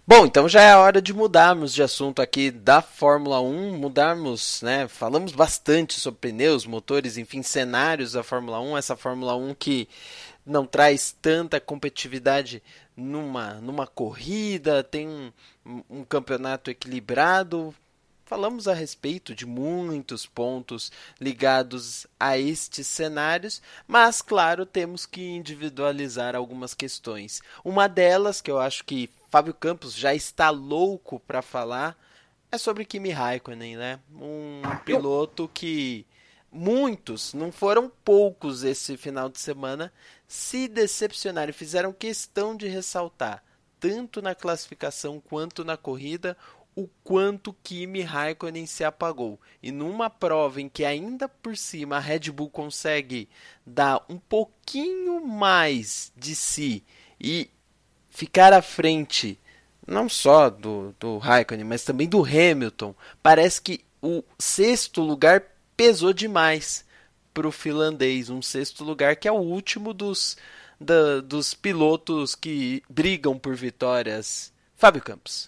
Bom, então já é a hora de mudarmos de assunto aqui da Fórmula 1, mudarmos, né? Falamos bastante sobre pneus, motores, enfim, cenários da Fórmula 1, essa Fórmula 1 que não traz tanta competitividade numa corrida, tem um campeonato equilibrado. Falamos a respeito de muitos pontos ligados a estes cenários, mas, claro, temos que individualizar algumas questões. Uma delas, que eu acho que Fábio Campos já está louco para falar, é sobre Kimi Raikkonen, né? Um Eu, piloto que muitos, não foram poucos esse final de semana, se decepcionaram e fizeram questão de ressaltar, tanto na classificação quanto na corrida, o quanto Kimi Raikkonen se apagou. E numa prova em que ainda por cima a Red Bull consegue dar um pouquinho mais de si e ficar à frente não só do Raikkonen, mas também do Hamilton, parece que o sexto lugar pesou demais para o finlandês. Um sexto lugar que é o último dos pilotos que brigam por vitórias. Fábio Campos.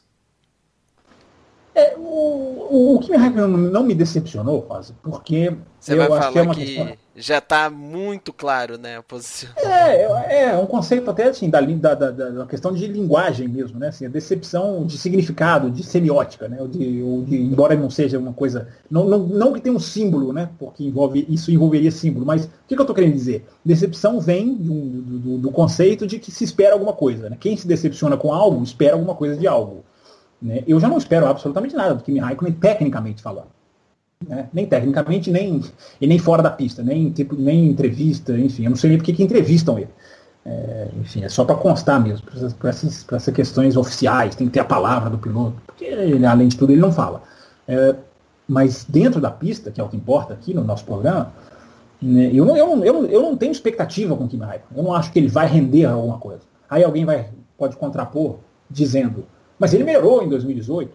o Kimi Raikkonen não me decepcionou, quase, porque Você vai eu acho que é falar uma questão. que já está muito claro, né, a posição. É um conceito até assim, da questão de linguagem mesmo, né? Assim, a decepção de significado, de semiótica, né? Embora não seja uma coisa. Não que tenha um símbolo, né? Porque isso envolveria símbolo, mas o que eu estou querendo dizer? Decepção vem do conceito de que se espera alguma coisa. Né? Quem se decepciona com algo, espera alguma coisa de algo. Né? Eu já não espero absolutamente nada do Kimi Raikkonen, tecnicamente falando. Né? Nem tecnicamente, nem fora da pista, nem entrevista, enfim, eu não sei nem porque que entrevistam ele. Enfim, é só para constar mesmo, para essas questões oficiais, tem que ter a palavra do piloto, porque ele, além de tudo, ele não fala. Mas dentro da pista, que é o que importa aqui no nosso programa, né, eu não tenho expectativa com o Kimi Raikkonen, eu não acho que ele vai render alguma coisa. Aí alguém pode contrapor dizendo, mas ele melhorou em 2018,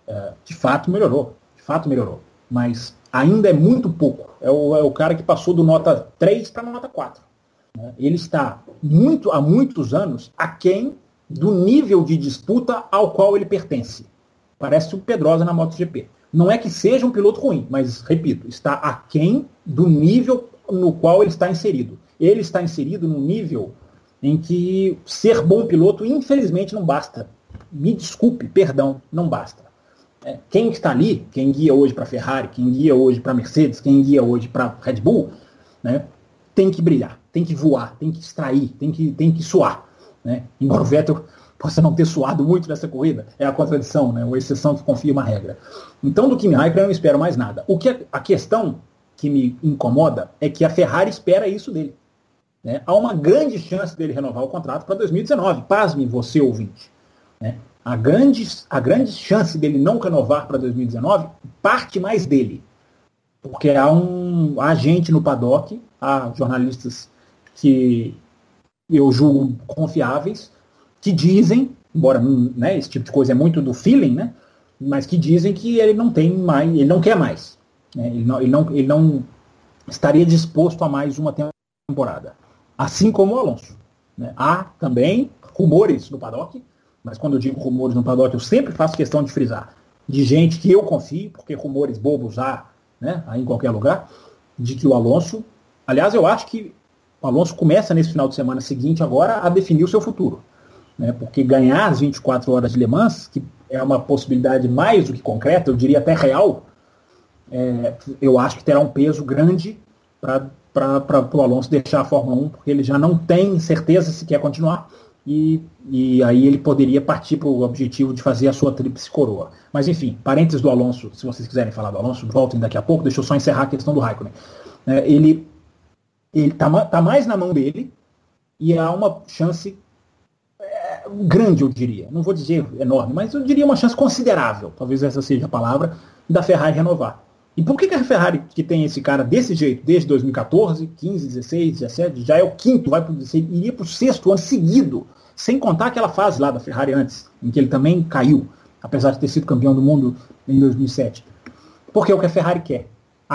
de fato melhorou. Mas ainda é muito pouco. É o cara que passou do nota 3 para nota 4. Né? Ele está há muitos anos aquém do nível de disputa ao qual ele pertence. Parece o Pedrosa na MotoGP. Não é que seja um piloto ruim, mas, repito, está aquém do nível no qual ele está inserido. Ele está inserido num nível em que ser bom piloto, infelizmente, não basta. Me desculpe, perdão, não basta. Quem está ali, quem guia hoje para a Ferrari, quem guia hoje para a Mercedes, quem guia hoje para a Red Bull, né, tem que brilhar, tem que voar, tem que extrair, tem que suar. Né? Embora o Vettel possa não ter suado muito nessa corrida, é a contradição, né, uma exceção que confirma a regra. Então, do Kimi Raikkonen eu não espero mais nada. A questão que me incomoda é que a Ferrari espera isso dele. Né? Há uma grande chance dele renovar o contrato para 2019. Pasme você, ouvinte. Né? A grande chance dele não renovar para 2019 parte mais dele. Porque há gente no paddock, há jornalistas que eu julgo confiáveis, que dizem, embora né, esse tipo de coisa é muito do feeling, né, mas que dizem que ele não tem mais, ele não quer mais. Né, ele não estaria disposto a mais uma temporada. Assim como o Alonso. Né. Há também rumores no paddock, mas quando eu digo rumores no paddock, eu sempre faço questão de frisar, de gente que eu confio, porque rumores bobos há, né, aí em qualquer lugar, de que o Alonso, aliás, eu acho que o Alonso começa nesse final de semana seguinte agora a definir o seu futuro. Né, porque ganhar as 24 horas de Le Mans, que é uma possibilidade mais do que concreta, eu diria até real, eu acho que terá um peso grande para o Alonso deixar a Fórmula 1, porque ele já não tem certeza se quer continuar, e aí ele poderia partir para o objetivo de fazer a sua tríplice coroa. Mas enfim, parênteses do Alonso, se vocês quiserem falar do Alonso, voltem daqui a pouco, deixa eu só encerrar a questão do Raikkonen. Ele tá mais na mão dele, e há uma chance grande, eu diria, não vou dizer enorme, mas eu diria uma chance considerável, talvez essa seja a palavra, da Ferrari renovar. E por que a Ferrari, que tem esse cara desse jeito, desde 2014, 15, 16, 17, já é o quinto, iria para o sexto ano seguido, sem contar aquela fase lá da Ferrari antes, em que ele também caiu, apesar de ter sido campeão do mundo em 2007. Porque é o que a Ferrari quer.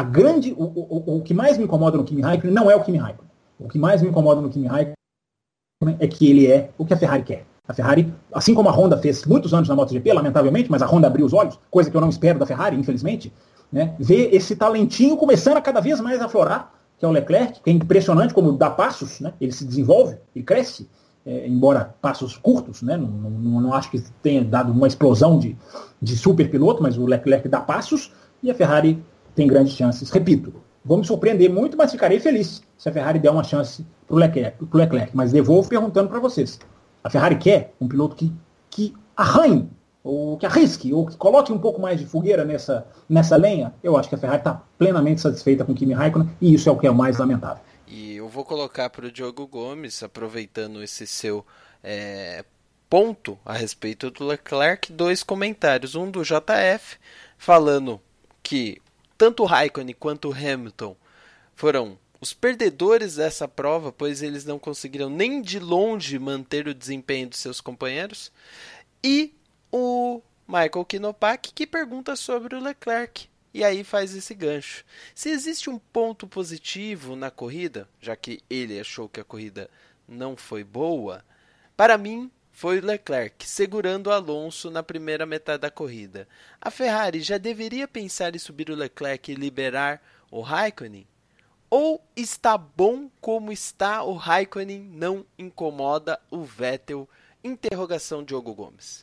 O que mais me incomoda no Kimi Raikkonen não é o Kimi Raikkonen. O que mais me incomoda no Kimi Raikkonen é que ele é o que a Ferrari quer. A Ferrari, assim como a Honda fez muitos anos na MotoGP, lamentavelmente, mas a Honda abriu os olhos, coisa que eu não espero da Ferrari, infelizmente, né? Ver esse talentinho começando a cada vez mais aflorar, que é o Leclerc, que é impressionante como dá passos, né? Ele se desenvolve, ele cresce, embora passos curtos, né? Não acho que tenha dado uma explosão de super piloto, mas o Leclerc dá passos e a Ferrari tem grandes chances. Repito, vou me surpreender muito, mas ficarei feliz se a Ferrari der uma chance para o Leclerc. Mas devolvo perguntando para vocês. A Ferrari quer um piloto que arranhe, ou que arrisque, ou que coloque um pouco mais de fogueira nessa lenha? Eu acho que a Ferrari está plenamente satisfeita com o Kimi Raikkonen, e isso é o que é o mais lamentável. E eu vou colocar para o Diogo Gomes, aproveitando esse seu ponto a respeito do Leclerc, 2 comentários. Um do JF, falando que tanto o Raikkonen quanto o Hamilton foram os perdedores dessa prova, pois eles não conseguiram nem de longe manter o desempenho de seus companheiros. E o Michael Kinopak, que pergunta sobre o Leclerc. E aí faz esse gancho. Se existe um ponto positivo na corrida, já que ele achou que a corrida não foi boa, para mim foi o Leclerc segurando o Alonso na primeira metade da corrida. A Ferrari já deveria pensar em subir o Leclerc e liberar o Raikkonen? Ou está bom como está, o Raikkonen não incomoda o Vettel? Interrogação Diogo Gomes.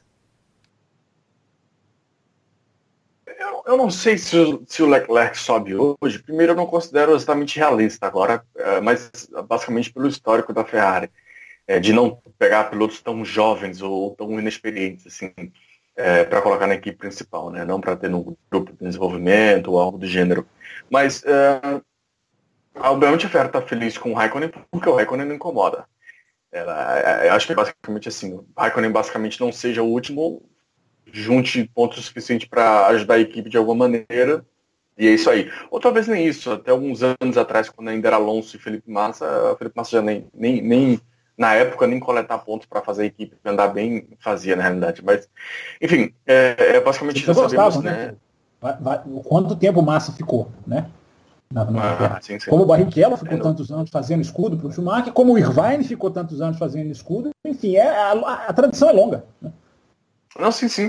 Eu não sei se o Leclerc sobe hoje. Primeiro, eu não considero exatamente realista agora, mas basicamente pelo histórico da Ferrari, de não pegar pilotos tão jovens ou tão inexperientes assim, para colocar na equipe principal, né? Não para ter no grupo de desenvolvimento ou algo do gênero. Mas obviamente a Ferrari está feliz com o Raikkonen porque o Raikkonen não incomoda. Eu acho que é basicamente assim, o Raikkonen basicamente não seja o último, junte pontos suficientes para ajudar a equipe de alguma maneira, e é isso aí. Ou talvez nem isso, até alguns anos atrás, quando ainda era Alonso e Felipe Massa já nem na época, nem coletar pontos para fazer a equipe andar bem fazia, na realidade. Mas, enfim, basicamente já sabemos, né? Quanto tempo o Massa ficou, né? Sim. Como o Barrichello ficou tantos anos fazendo escudo para o Schumacher, como o Irvine ficou tantos anos fazendo escudo, enfim, a tradição é longa, né? Não, sim.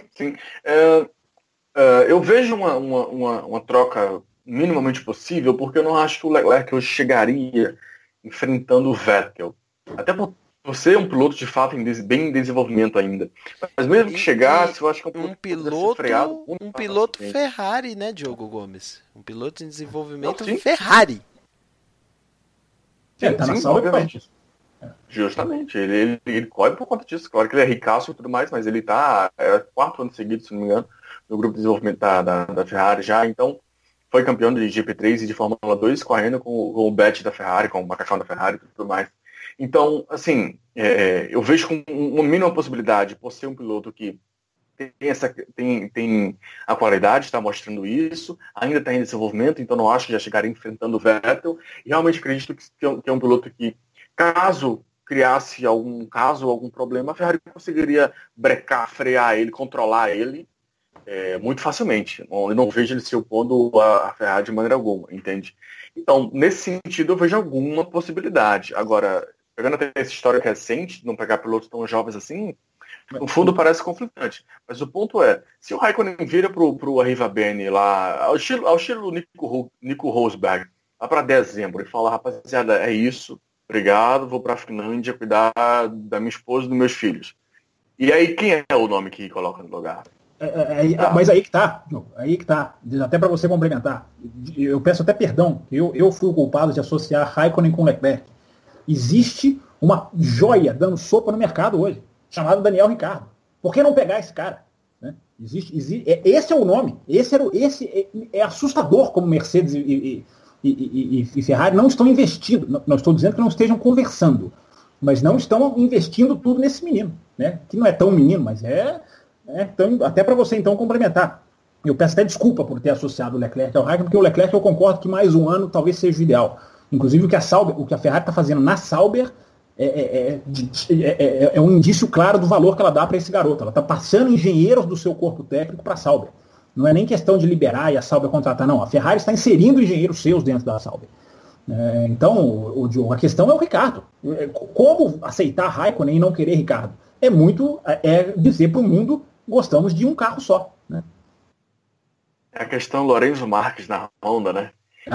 Eu vejo uma troca minimamente possível, porque eu não acho que o Leclerc hoje chegaria enfrentando o Vettel. Até por ser um piloto de fato bem em desenvolvimento ainda. Mas mesmo que chegasse, eu acho que um piloto Ferrari, né, Diogo Gomes? Um piloto em desenvolvimento Ferrari. Tá na sala, obviamente. Justamente, ele corre por conta disso. Claro que ele é ricaço e tudo mais, mas ele está 4 anos seguidos, se não me engano, no grupo de desenvolvimento da Ferrari já. Então, foi campeão de GP3 e de Fórmula 2, correndo com o Bet da Ferrari, com o macacão da Ferrari e tudo mais. Então, assim, eu vejo com uma mínima possibilidade, por ser um piloto que tem a qualidade, está mostrando isso, ainda está em desenvolvimento, então não acho que já chegaria enfrentando o Vettel. E realmente acredito que é um piloto que, caso criasse algum problema, a Ferrari conseguiria brecar, frear ele, controlar ele muito facilmente. Eu não vejo ele se opondo à Ferrari de maneira alguma, entende? Então, nesse sentido, eu vejo alguma possibilidade. Agora, pegando até essa história recente, de não pegar pilotos tão jovens assim, no fundo parece conflitante. Mas o ponto é, se o Raikkonen vira pro Arriva Bene lá, ao estilo Nico Rosberg, lá para dezembro, e fala, rapaziada, é isso, obrigado, vou pra Finlândia cuidar da minha esposa e dos meus filhos. E aí, quem é o nome que coloca no lugar? Mas aí que tá, até para você complementar, eu peço até perdão, eu fui o culpado de associar Raikkonen com Leclerc. Existe uma joia dando sopa no mercado hoje, chamado Daniel Ricciardo. Por que não pegar esse cara? Né? Esse é o nome, esse é assustador como Mercedes e Ferrari não estão investindo, não estou dizendo que não estejam conversando, mas não estão investindo tudo nesse menino, né? Que não é tão menino, mas então, até para você então complementar. Eu peço até desculpa por ter associado o Leclerc ao Raikkonen, porque o Leclerc eu concordo que mais um ano talvez seja o ideal. Inclusive o que a Ferrari está fazendo na Sauber é um indício claro do valor que ela dá para esse garoto. Ela está passando engenheiros do seu corpo técnico para a Sauber. Não é nem questão de liberar e a Sauber contratar, não. A Ferrari está inserindo engenheiros seus dentro da Sauber. Então, a questão é o Ricciardo. Como aceitar Raikkonen e não querer Ricciardo? é dizer para o mundo, gostamos de um carro só. Né? É a questão Lorenzo Marques na Honda, né?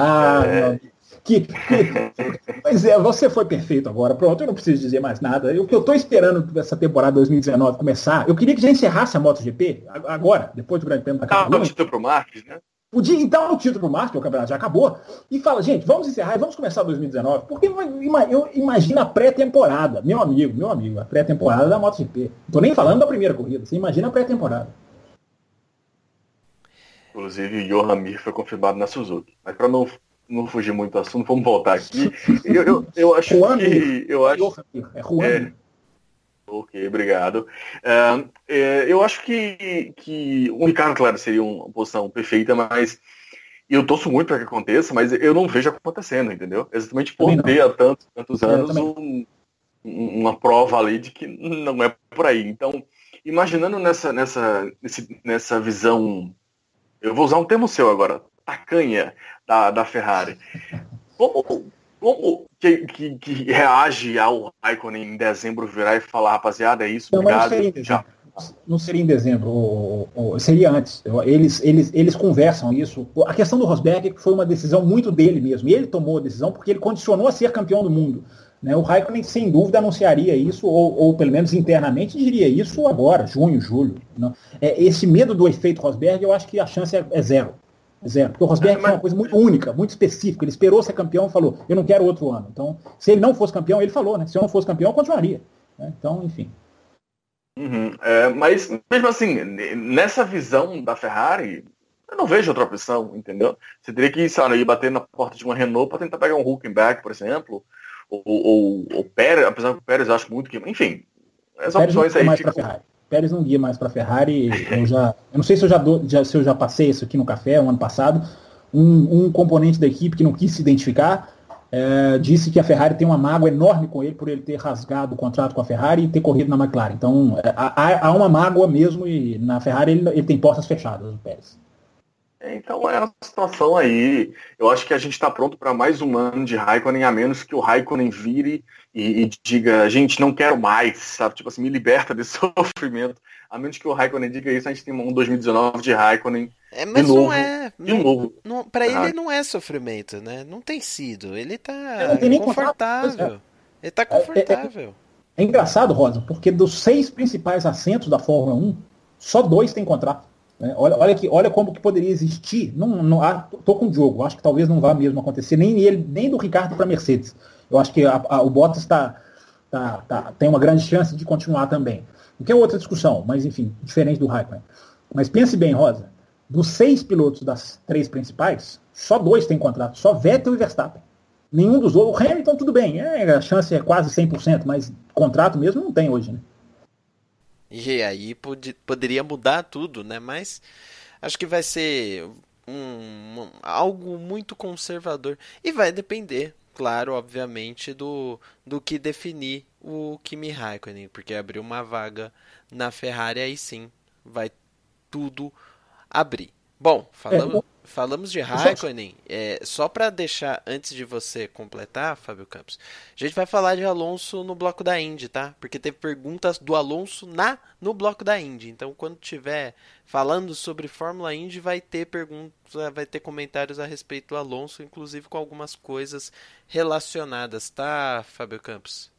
Pois é, você foi perfeito agora. Pronto, eu não preciso dizer mais nada. O que eu estou esperando essa temporada 2019 começar, eu queria que já encerrasse a MotoGP agora, depois do Grande Prêmio da Catalunha. O título pro Marques, né? Podia então o título pro Marques, o campeonato já acabou, e fala, gente, vamos encerrar e vamos começar 2019, porque eu imagino a pré-temporada, meu amigo, a pré-temporada da MotoGP. Não estou nem falando da primeira corrida, você imagina a pré-temporada. Inclusive, o Johan Mir foi confirmado na Suzuki. Mas para não fugir muito do assunto, vamos voltar aqui. Eu acho que... É Juan. Ok, obrigado. Eu acho que o Ricardo, claro, seria uma posição perfeita, mas eu torço muito para que aconteça, mas eu não vejo acontecendo, entendeu? Exatamente por ter há tantos anos uma prova ali de que não é por aí. Então, imaginando nessa visão, eu vou usar um termo seu agora, tacanha da Ferrari. Como que reage ao Raikkonen em dezembro virar e falar, rapaziada, é isso, obrigado. Não seria em dezembro, seria antes. Eles conversam isso. A questão do Rosberg foi uma decisão muito dele mesmo. E ele tomou a decisão porque ele condicionou a ser campeão do mundo. Né? O Raikkonen, sem dúvida, anunciaria isso, ou pelo menos internamente diria isso agora, junho, julho. Né? Esse medo do efeito Rosberg, eu acho que a chance é zero. Zero. Porque o Rosberg foi uma coisa muito única, muito específica. Ele esperou ser campeão e falou, eu não quero outro ano. Então, se ele não fosse campeão, ele falou, né? Se eu não fosse campeão, eu continuaria. Né? Então, enfim. Mas, mesmo assim, nessa visão da Ferrari, eu não vejo outra opção, entendeu? Você teria que ir bater na porta de uma Renault para tentar pegar um Hülkenberg, por exemplo, ou Pérez, apesar que o Pérez eu acho muito que... Enfim, as opções aí ficam... Pérez não guia mais para a Ferrari. Eu não sei se eu já passei isso aqui no café um ano passado. Um componente da equipe que não quis se identificar disse que a Ferrari tem uma mágoa enorme com ele por ele ter rasgado o contrato com a Ferrari e ter corrido na McLaren. Então há uma mágoa mesmo e na Ferrari ele tem portas fechadas, o Pérez. Então é uma situação aí. Eu acho que a gente está pronto para mais um ano de Raikkonen, a menos que o Raikkonen vire e diga, gente, não quero mais, sabe? Tipo assim, me liberta desse sofrimento. A menos que o Raikkonen diga isso, a gente tem um 2019 de Raikkonen. Mas de novo, não é. De novo. Para ele não é sofrimento, né? Não tem sido. Ele tá confortável. Ele tá confortável. É engraçado, Rosa, porque dos 6 principais assentos da Fórmula 1, só 2 têm contrato. Olha como que poderia existir. Tô com o Diogo, acho que talvez não vá mesmo acontecer, nem do Ricardo para a Mercedes. Eu acho que o Bottas tem uma grande chance de continuar também. O que é outra discussão, mas enfim, diferente do Raikkonen. Mas pense bem, Rosa, dos 6 pilotos das 3 principais, só 2 têm contrato, só Vettel e Verstappen. Nenhum dos outros. O Hamilton, tudo bem, a chance é quase 100%, mas contrato mesmo não tem hoje, né? E aí poderia mudar tudo, né? Mas acho que vai ser algo muito conservador. E vai depender, claro, obviamente, do que definir o Kimi Raikkonen. Porque abriu uma vaga na Ferrari, aí sim vai tudo abrir. Bom, falamos de Raikkonen, só para deixar, antes de você completar, Fábio Campos, a gente vai falar de Alonso no bloco da Indy, tá? Porque teve perguntas do Alonso no bloco da Indy, então quando tiver falando sobre Fórmula Indy, vai ter comentários a respeito do Alonso, inclusive com algumas coisas relacionadas, tá, Fábio Campos?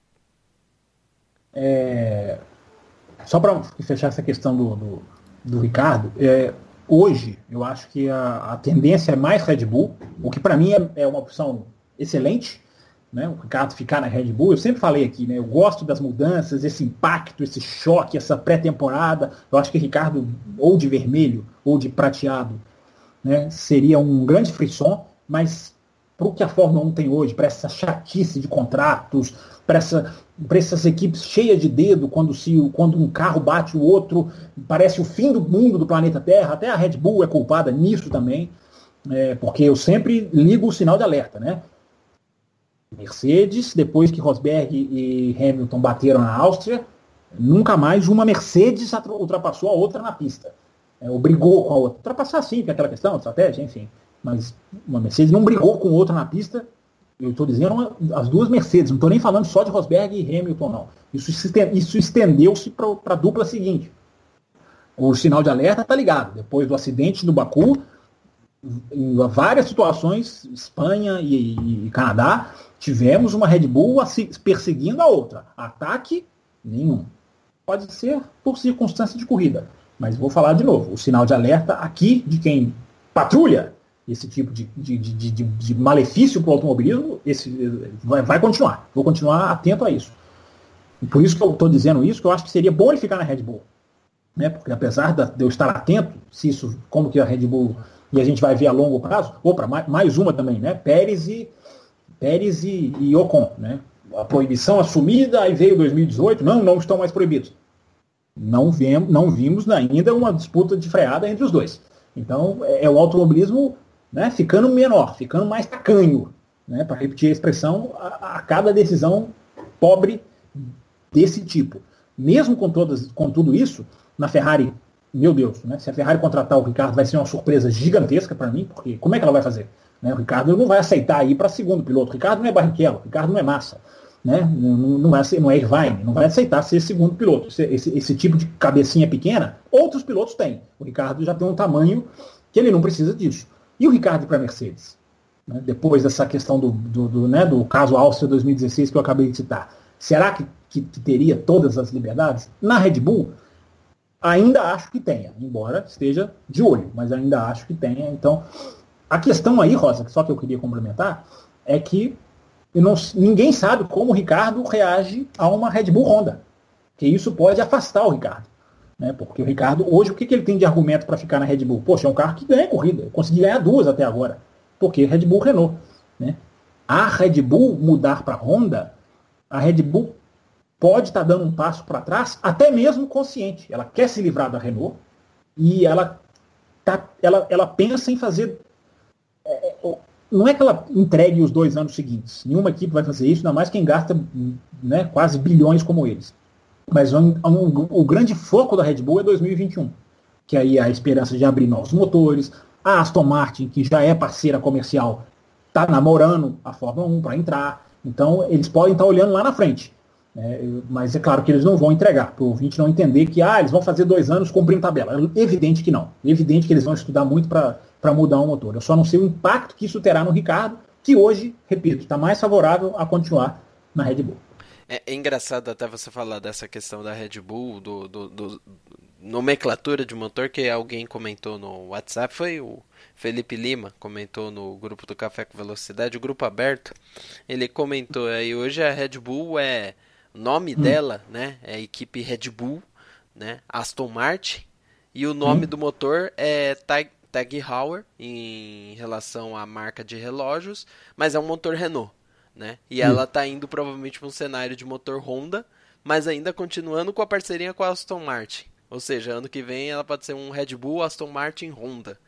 Só para fechar essa questão do Ricardo, hoje, eu acho que a tendência é mais Red Bull, o que para mim é uma opção excelente, né? O Ricardo ficar na Red Bull. Eu sempre falei aqui, né? Eu gosto das mudanças, esse impacto, esse choque, essa pré-temporada. Eu acho que Ricardo, ou de vermelho, ou de prateado, né? Seria um grande frisson, mas para o que a Fórmula 1 tem hoje, para essa chatice de contratos, para essas equipes cheias de dedo, quando um carro bate o outro, parece o fim do mundo do planeta Terra. Até a Red Bull é culpada nisso também, porque eu sempre ligo o sinal de alerta, né? Mercedes, depois que Rosberg e Hamilton bateram na Áustria, nunca mais uma Mercedes ultrapassou a outra na pista. Ou brigou com a outra. Ultrapassar sim, que é aquela questão, estratégia, enfim. Mas uma Mercedes não brigou com outra na pista Eu estou dizendo as duas Mercedes, não estou nem falando só de Rosberg e Hamilton, não. Isso estendeu-se para a dupla seguinte. O sinal de alerta está ligado. Depois do acidente do Baku, em várias situações, Espanha e Canadá, tivemos uma Red Bull perseguindo a outra. Ataque, nenhum. Pode ser por circunstância de corrida. Mas vou falar de novo. O sinal de alerta aqui de quem patrulha esse tipo de malefício para o automobilismo, vai continuar. Vou continuar atento a isso. E por isso que eu estou dizendo isso, que eu acho que seria bom ele ficar na Red Bull. Né? Porque apesar de eu estar atento, se isso, como que a Red Bull, e a gente vai ver a longo prazo, mais uma também, né? Pérez e Ocon, né? A proibição assumida, aí veio 2018, não estão mais proibidos. Não vimos ainda uma disputa de freada entre os dois. Então, é o automobilismo, né, ficando menor, ficando mais tacanho, né, para repetir a expressão, a cada decisão pobre desse tipo. Mesmo com tudo isso, na Ferrari, meu Deus, né, se a Ferrari contratar o Ricardo vai ser uma surpresa gigantesca para mim, porque como é que ela vai fazer? Né, o Ricardo não vai aceitar ir para segundo piloto. O Ricardo não é Barrichello, o Ricardo não é Massa. Né? Não é Irvine, não vai aceitar ser segundo piloto. Esse tipo de cabecinha pequena, outros pilotos têm. O Ricardo já tem um tamanho que ele não precisa disso. E o Ricardo para a Mercedes? Né? Depois dessa questão do caso Áustria 2016 que eu acabei de citar. Será que teria todas as liberdades? Na Red Bull, ainda acho que tenha, embora esteja de olho, mas ainda acho que tenha. Então, a questão aí, Rosa, só que eu queria complementar, é que ninguém sabe como o Ricardo reage a uma Red Bull Honda. Que isso pode afastar o Ricardo. Né? Porque o Ricardo, hoje, o que ele tem de argumento para ficar na Red Bull? Poxa, é um carro que ganha corrida. Eu consegui ganhar 2 até agora. Porque Red Bull, Renault. Né? A Red Bull mudar para a Honda, a Red Bull pode estar dando um passo para trás, até mesmo consciente. Ela quer se livrar da Renault e ela pensa em fazer... Não é que ela entregue os 2 anos seguintes. Nenhuma equipe vai fazer isso, ainda mais quem gasta, né, quase bilhões como eles. Mas o grande foco da Red Bull é 2021. Que aí a esperança de abrir novos motores. A Aston Martin, que já é parceira comercial, está namorando a Fórmula 1 para entrar. Então, eles podem estar olhando lá na frente. Mas é claro que eles não vão entregar. Para o ouvinte não entender que eles vão fazer 2 anos cumprindo tabela. É evidente que não. É evidente que eles vão estudar muito para mudar um motor. Eu só não sei o impacto que isso terá no Ricardo, que hoje, repito, está mais favorável a continuar na Red Bull. É engraçado até você falar dessa questão da Red Bull, do nomenclatura de motor, que alguém comentou no WhatsApp, foi o Felipe Lima, comentou no grupo do Café com Velocidade, o grupo aberto, ele comentou aí, hoje a Red Bull o nome dela, né, é a equipe Red Bull, né, Aston Martin, e o nome do motor é Tag Heuer, em relação à marca de relógios, mas é um motor Renault. Né? E ela está indo provavelmente para um cenário de motor Honda, mas ainda continuando com a parceria com a Aston Martin. Ou seja, ano que vem ela pode ser um Red Bull, Aston Martin, Honda.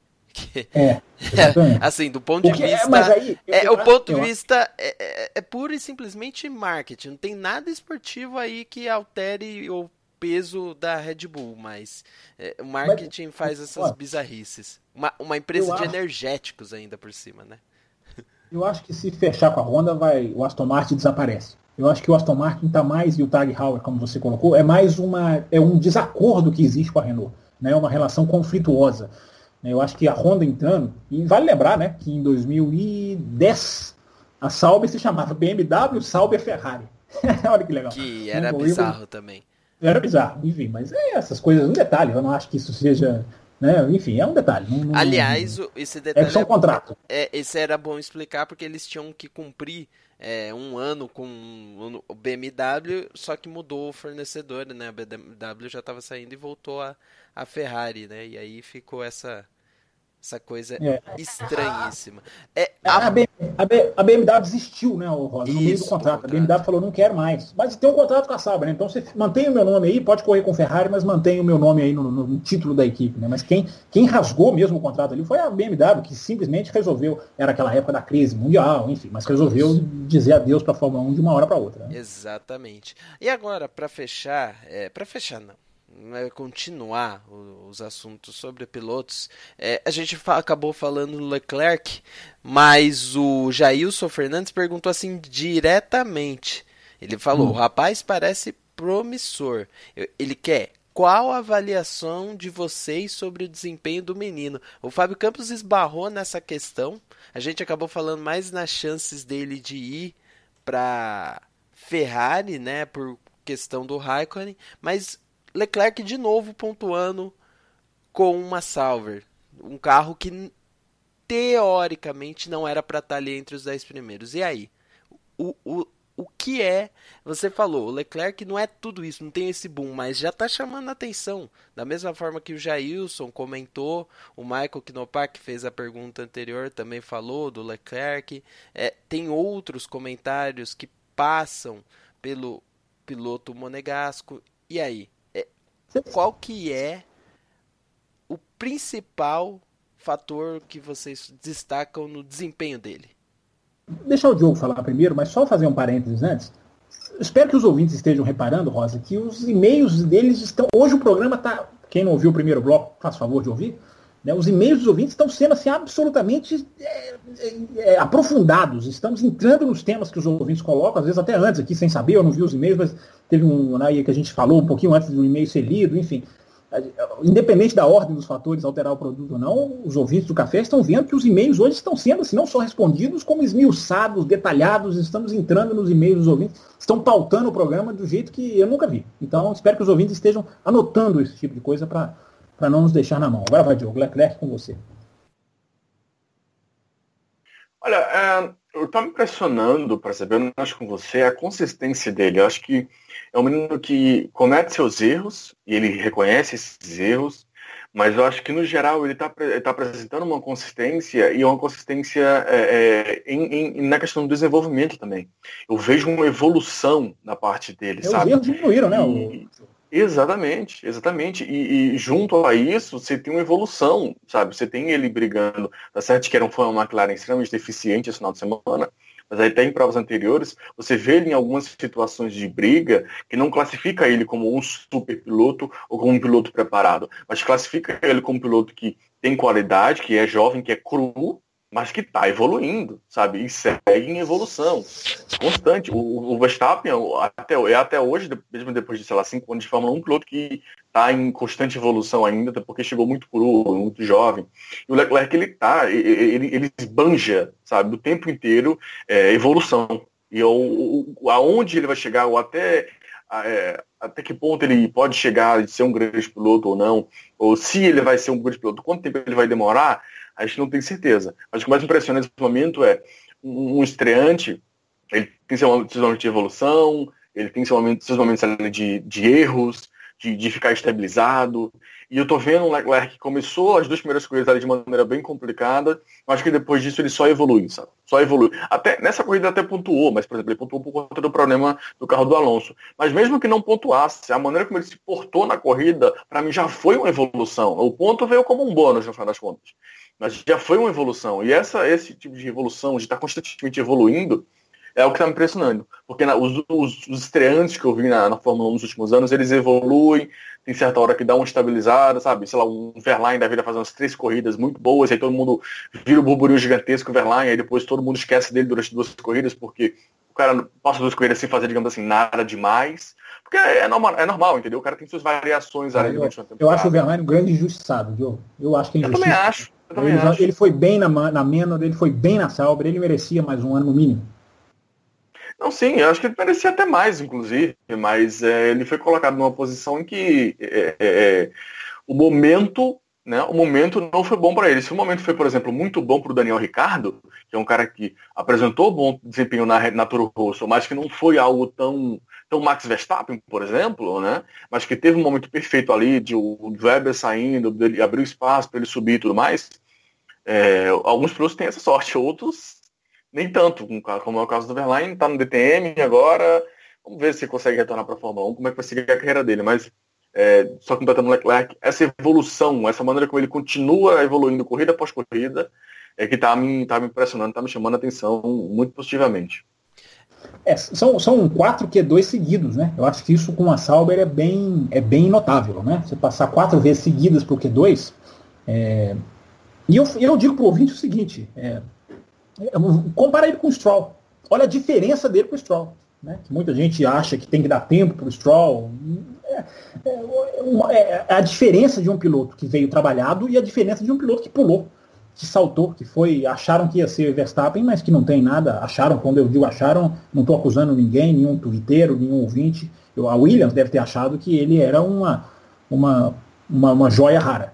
Assim, do ponto de vista... o ponto de vista é puro e simplesmente marketing. Não tem nada esportivo aí que altere o peso da Red Bull, mas o marketing faz essas bizarrices. Uma empresa de energéticos ainda por cima, né? Eu acho que se fechar com a Honda, o Aston Martin desaparece. Eu acho que o Aston Martin está mais, e o Tag Heuer, como você colocou, é um desacordo que existe com a Renault. Né? Uma relação conflituosa. Eu acho que a Honda entrando, e vale lembrar, né, que em 2010 a Sauber se chamava BMW Sauber Ferrari. Olha que legal. Que era bizarro também. Era bizarro, enfim, mas essas coisas, um detalhe, eu não acho que isso seja... Né? Enfim, é um detalhe. Aliás, esse detalhe é só um contrato. Esse era bom explicar porque eles tinham que cumprir 1 ano com o BMW, só que mudou o fornecedor, né? A BMW já estava saindo e voltou a Ferrari, né? E aí ficou essa coisa estranhíssima. A BMW desistiu, né, Rosa, no meio do contrato. A BMW falou, não quero mais. Mas tem um contrato com a Sauber, né? Então você mantém o meu nome aí, pode correr com Ferrari, mas mantém o meu nome aí no título da equipe. Né? Mas quem rasgou mesmo o contrato ali foi a BMW, que simplesmente resolveu, era aquela época da crise mundial, enfim, mas resolveu dizer adeus para a Fórmula 1 de uma hora para outra. Né? Exatamente. E agora, para fechar não. continuar os assuntos sobre pilotos, a gente acabou falando do Leclerc, mas o Jailson Fernandes perguntou assim diretamente. Ele falou, o rapaz parece promissor. Ele quer qual a avaliação de vocês sobre o desempenho do menino. O Fábio Campos esbarrou nessa questão. A gente acabou falando mais nas chances dele de ir para Ferrari, né, por questão do Raikkonen, mas Leclerc de novo pontuando com uma Sauber, um carro que teoricamente não era para estar ali entre os 10 primeiros. E aí? O que é? Você falou, o Leclerc não é tudo isso, não tem esse boom, mas já está chamando a atenção. Da mesma forma que o Jailson comentou, o Michael Knopak fez a pergunta anterior, também falou do Leclerc. Tem outros comentários que passam pelo piloto monegasco. E aí? Qual que é o principal fator que vocês destacam no desempenho dele? Deixar o Diogo falar primeiro, mas só fazer um parênteses antes. Espero que os ouvintes estejam reparando, Rosa, que os e-mails deles estão... Hoje o programa está... Quem não ouviu o primeiro bloco, faz favor de ouvir. Né, os e-mails dos ouvintes estão sendo assim, absolutamente aprofundados. Estamos entrando nos temas que os ouvintes colocam, às vezes até antes aqui, sem saber, eu não vi os e-mails, mas teve um aí que a gente falou um pouquinho antes do e-mail ser lido, enfim. Independente da ordem dos fatores alterar o produto ou não, os ouvintes do café estão vendo que os e-mails hoje estão sendo assim, não só respondidos, como esmiuçados, detalhados. Estamos entrando nos e-mails dos ouvintes, estão pautando o programa do jeito que eu nunca vi. Então, espero que os ouvintes estejam anotando esse tipo de coisa para não nos deixar na mão. Agora vai, Diogo, Leclerc com você. Olha, eu estou me impressionando, para saber, eu acho com você, a consistência dele. Eu acho que é um menino que comete seus erros, e ele reconhece esses erros, mas eu acho que, no geral, ele tá apresentando uma consistência, e uma consistência na questão do desenvolvimento também. Eu vejo uma evolução na parte dele, sabe? Os erros diminuíram, né? Exatamente. E junto a isso, você tem uma evolução, sabe? Você tem ele brigando, tá certo que foi uma McLaren extremamente deficiente esse final de semana, mas aí até em provas anteriores, você vê ele em algumas situações de briga que não classifica ele como um super piloto ou como um piloto preparado, mas classifica ele como um piloto que tem qualidade, que é jovem, que é cru, mas que está evoluindo, sabe? E segue em evolução constante. O Verstappen, até hoje, mesmo depois de, 5 anos de Fórmula 1, um piloto que está em constante evolução ainda, até porque chegou muito cru, muito jovem. E o Leclerc, ele esbanja, sabe? O tempo inteiro evolução. E aonde ele vai chegar, ou até que ponto ele pode chegar de ser um grande piloto ou não, ou se ele vai ser um grande piloto, quanto tempo ele vai demorar, a gente não tem certeza. Mas o que mais impressiona nesse momento é um estreante, ele tem seus momentos de evolução, ele tem seus momentos de erros, de ficar estabilizado. E eu tô vendo um Leclerc que começou as 2 primeiras corridas ali de maneira bem complicada, mas que depois disso ele só evolui, sabe? Só evolui. Até, nessa corrida até pontuou, mas, por exemplo, ele pontuou por conta do problema do carro do Alonso. Mas mesmo que não pontuasse, a maneira como ele se portou na corrida, para mim já foi uma evolução. O ponto veio como um bônus, no final das contas. Mas já foi uma evolução. E esse tipo de evolução, de estar constantemente evoluindo, é o que está me impressionando. Porque os estreantes que eu vi na Fórmula 1 nos últimos anos, eles evoluem, tem certa hora que dá uma estabilizada, sabe? Sei lá, um Verlaine da vida fazendo umas 3 corridas muito boas, aí todo mundo vira o burburinho gigantesco Verlaine, aí depois todo mundo esquece dele durante 2 corridas, porque o cara passa 2 corridas sem fazer, digamos assim, nada demais. Porque é normal, entendeu? O cara tem suas variações ali durante uma temporada. Eu acho o Verlaine um grande injustiçado, Diogo. Eu acho que é injustiça. Eu também acho. Ele foi bem na Manor, ele foi bem na Sauber, ele merecia mais um ano no mínimo. Não, sim, eu acho que ele merecia até mais, inclusive, mas ele foi colocado numa posição em que o momento não foi bom para ele. Se o momento foi, por exemplo, muito bom para o Daniel Ricciardo, que é um cara que apresentou bom desempenho na Toro Rosso, mas que não foi algo tão Max Verstappen, por exemplo, né? Mas que teve um momento perfeito ali de o Weber saindo, dele abrir espaço para ele subir e tudo mais. Alguns pilotos têm essa sorte, outros nem tanto, como é o caso do Verlaine, está no DTM agora, vamos ver se ele consegue retornar para a Fórmula 1, como é que vai seguir a carreira dele, mas só completando o Leclerc, essa evolução, essa maneira como ele continua evoluindo corrida após corrida, é que está me impressionando, está me chamando a atenção muito positivamente. São 4 Q2 seguidos, né? Eu acho que isso com a Sauber é bem notável, né? Você passar 4 vezes seguidas para o Q2. E eu digo para o ouvinte o seguinte: compara ele com o Stroll. Olha a diferença dele com o Stroll. Né? Que muita gente acha que tem que dar tempo para o Stroll. A diferença de um piloto que veio trabalhado e a diferença de um piloto que pulou, que saltou, acharam que ia ser Verstappen, mas que não tem nada. Acharam, quando eu digo acharam, não estou acusando ninguém, nenhum twitteiro, nenhum ouvinte. A Williams deve ter achado que ele era uma joia rara.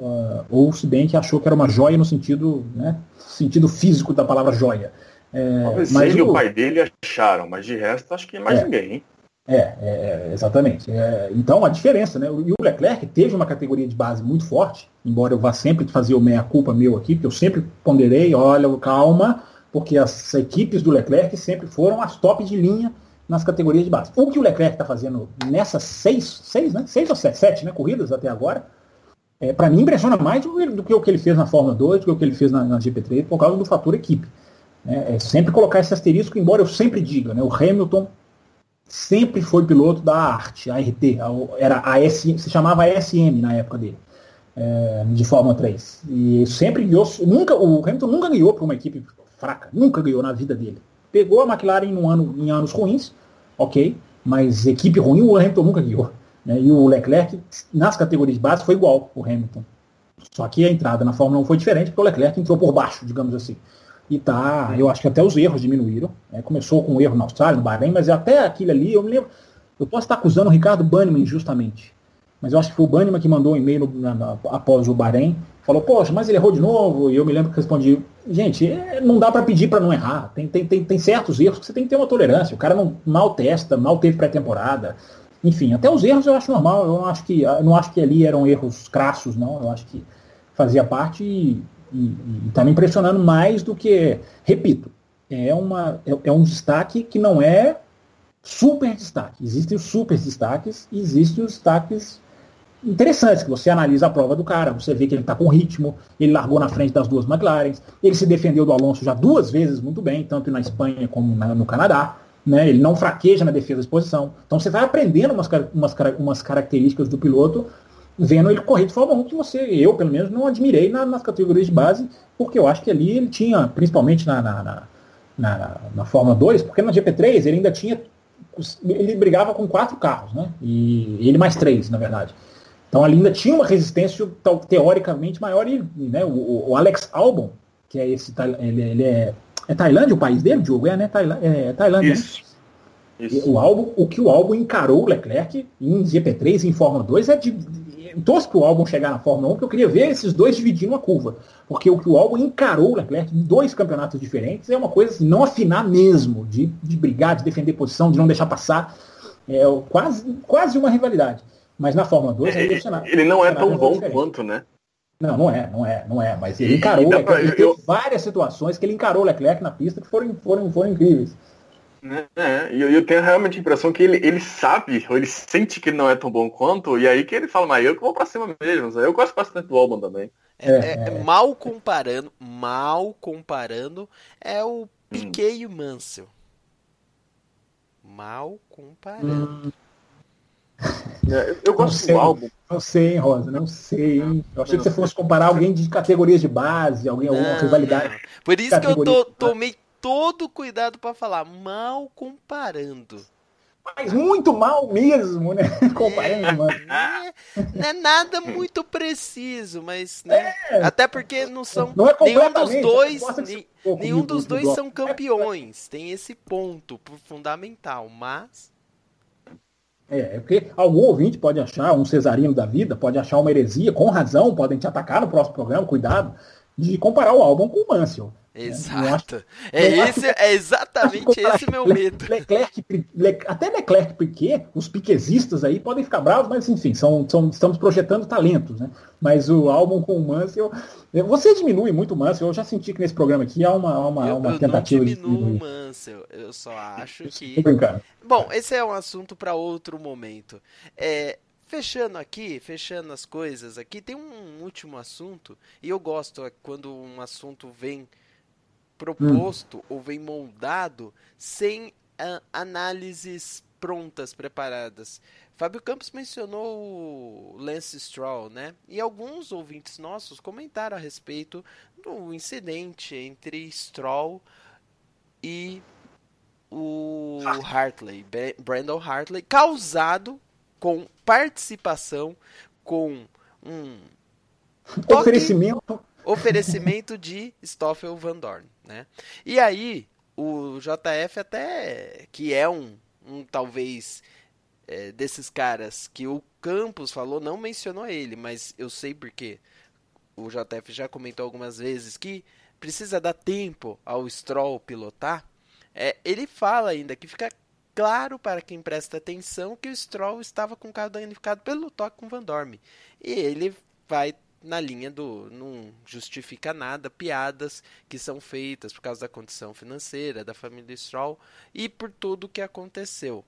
Ou se bem que achou que era uma joia no sentido, né, sentido físico da palavra joia. Talvez ele e o pai dele acharam, mas de resto acho que mais ninguém, hein? Exatamente. Então a diferença, né? E o Leclerc teve uma categoria de base muito forte, embora eu vá sempre fazer o meia-culpa meu aqui, porque eu sempre ponderei, olha, calma, porque as equipes do Leclerc sempre foram as top de linha nas categorias de base. O que o Leclerc está fazendo nessas 6 ou 7, né, corridas até agora, para mim impressiona mais do que o que ele fez na Fórmula 2, do que o que ele fez na GP3, por causa do fator equipe. Sempre colocar esse asterisco, embora eu sempre diga, né, o Hamilton sempre foi piloto da ART, era se chamava ASM na época dele, de Fórmula 3. E sempre ganhou, o Hamilton nunca ganhou para uma equipe fraca, nunca ganhou na vida dele. Pegou a McLaren em anos ruins, ok, mas equipe ruim o Hamilton nunca ganhou. Né? E o Leclerc, nas categorias de base, foi igual o Hamilton. Só que a entrada na Fórmula 1 foi diferente, porque o Leclerc entrou por baixo, digamos assim. E eu acho que até os erros diminuíram. Começou com um erro na Austrália, no Bahrein, mas até aquilo ali, eu me lembro. Eu posso estar acusando o Ricardo Banniman injustamente, mas eu acho que foi o Banniman que mandou um e-mail após o Bahrein, falou, poxa, mas ele errou de novo, e eu me lembro que respondi, gente, não dá para pedir para não errar, tem certos erros que você tem que ter uma tolerância, o cara mal testa, mal teve pré-temporada, enfim, até os erros eu acho normal, eu não acho que ali eram erros crassos, não, eu acho que fazia parte e está me impressionando mais do que, repito, é um destaque que não é super destaque. Existem os super destaques e existem os destaques interessantes, que você analisa a prova do cara, você vê que ele está com ritmo, ele largou na frente das duas McLaren, ele se defendeu do Alonso já 2 vezes muito bem, tanto na Espanha como no Canadá, né? Ele não fraqueja na defesa de posição. Então você vai aprendendo umas características do piloto, vendo ele correr de Fórmula 1 que eu pelo menos não admirei nas categorias de base, porque eu acho que ali ele tinha, principalmente na Fórmula 2, porque na GP3 ele brigava com 4 carros, né? E ele mais 3, na verdade. Então ali ainda tinha uma resistência teoricamente maior, e né, o Alex Albon, que é esse, ele é Tailândia o país dele, Diogo? Né? Tailândia. Isso. Né? Isso. O que o Albon encarou o Leclerc em GP3 e em Fórmula 2 torço para o Albon chegar na Fórmula 1, porque eu queria ver esses dois dividindo a curva. Porque o que o Albon encarou o Leclerc em 2 campeonatos diferentes é uma coisa assim, não afinar mesmo, de brigar, de defender posição, de não deixar passar. Quase uma rivalidade. Mas na Fórmula 2 ele não é tão bom quanto, né? Não é. Mas ele encarou o Leclerc. Ele teve várias situações que ele encarou o Leclerc na pista que foram incríveis. E eu tenho realmente a impressão que ele sabe, ou ele sente que ele não é tão bom quanto, e aí que ele fala, mas eu que vou pra cima mesmo. Eu gosto bastante do Albon também. Mal comparando, é o Piquet e o Mansell. Mal comparando. Eu gosto do Albon. Não sei, hein, Rosa, não sei, hein. Eu achei que você fosse comparar alguém de categorias de base, alguma rivalidade. Não. Por isso que eu tomei todo cuidado para falar mal comparando. Mas muito mal mesmo, né? Comparando, mano. Não é nada muito preciso, mas né? Até porque não são nenhum dos dois são campeões. Tem esse ponto fundamental, mas porque algum ouvinte pode achar, um cesarino da vida, pode achar uma heresia, com razão, podem te atacar no próximo programa, cuidado, de comparar o Albon com o Mansell. Exato. É exatamente esse meu medo. Até Leclerc, porque os piquezistas aí podem ficar bravos, mas enfim, estamos projetando talentos, né? Mas o Albon com o Mansell, você diminui muito o Mansell. Eu já senti que nesse programa aqui há uma tentativa de diminuir o Mansell. Eu só acho que... Tô brincando. Bom, esse é um assunto para outro momento. Fechando as coisas aqui, tem um último assunto, e eu gosto quando um assunto vem proposto ou vem moldado sem análises prontas, preparadas. Fábio Campos mencionou o Lance Stroll, né? E alguns ouvintes nossos comentaram a respeito do incidente entre Stroll e o Hartley, Brandon Hartley, causado com participação, com um oferecimento de Stoffel Vandoorne, né? E aí, o JF até, que é um talvez desses caras que o Campos falou, não mencionou ele, mas eu sei porque o JF já comentou algumas vezes que precisa dar tempo ao Stroll pilotar. Ele fala ainda que fica claro para quem presta atenção que o Stroll estava com o carro danificado pelo toque com o Vandoorne. E ele vai na linha do não justifica nada, piadas que são feitas por causa da condição financeira da família Stroll e por tudo o que aconteceu.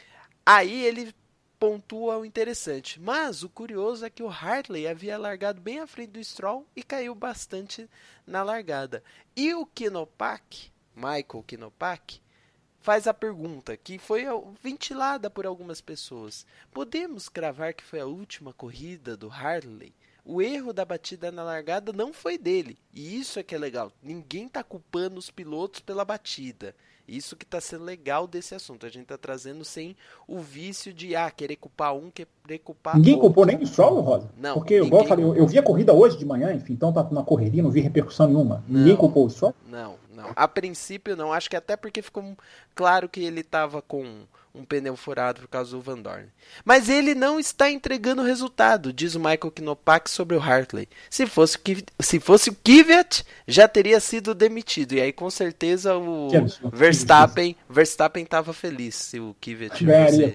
Aí ele pontua o interessante, mas o curioso é que o Hartley havia largado bem à frente do Stroll e caiu bastante na largada. E o Knopak, Michael Knopak, faz a pergunta que foi ventilada por algumas pessoas. Podemos cravar que foi a última corrida do Hartley? O erro da batida na largada não foi dele. E isso é que é legal. Ninguém está culpando os pilotos pela batida. Isso que está sendo legal desse assunto. A gente está trazendo sem o vício de querer culpar um, querer culpar Ninguém outro. culpou nem o Stroll, Rosa? Não. Porque, igual eu falei, eu vi a corrida hoje de manhã, enfim, então tá na correria, não vi repercussão nenhuma. Ninguém culpou o Stroll? Não. A princípio não. Acho que até porque ficou claro que ele estava com um pneu furado por causa do Vandoorne. Mas ele não está entregando o resultado, diz o Michael Knopak sobre o Hartley. Se fosse o Kvyat, já teria sido demitido. E aí com certeza o Verstappen estava feliz se o Kvyat fosse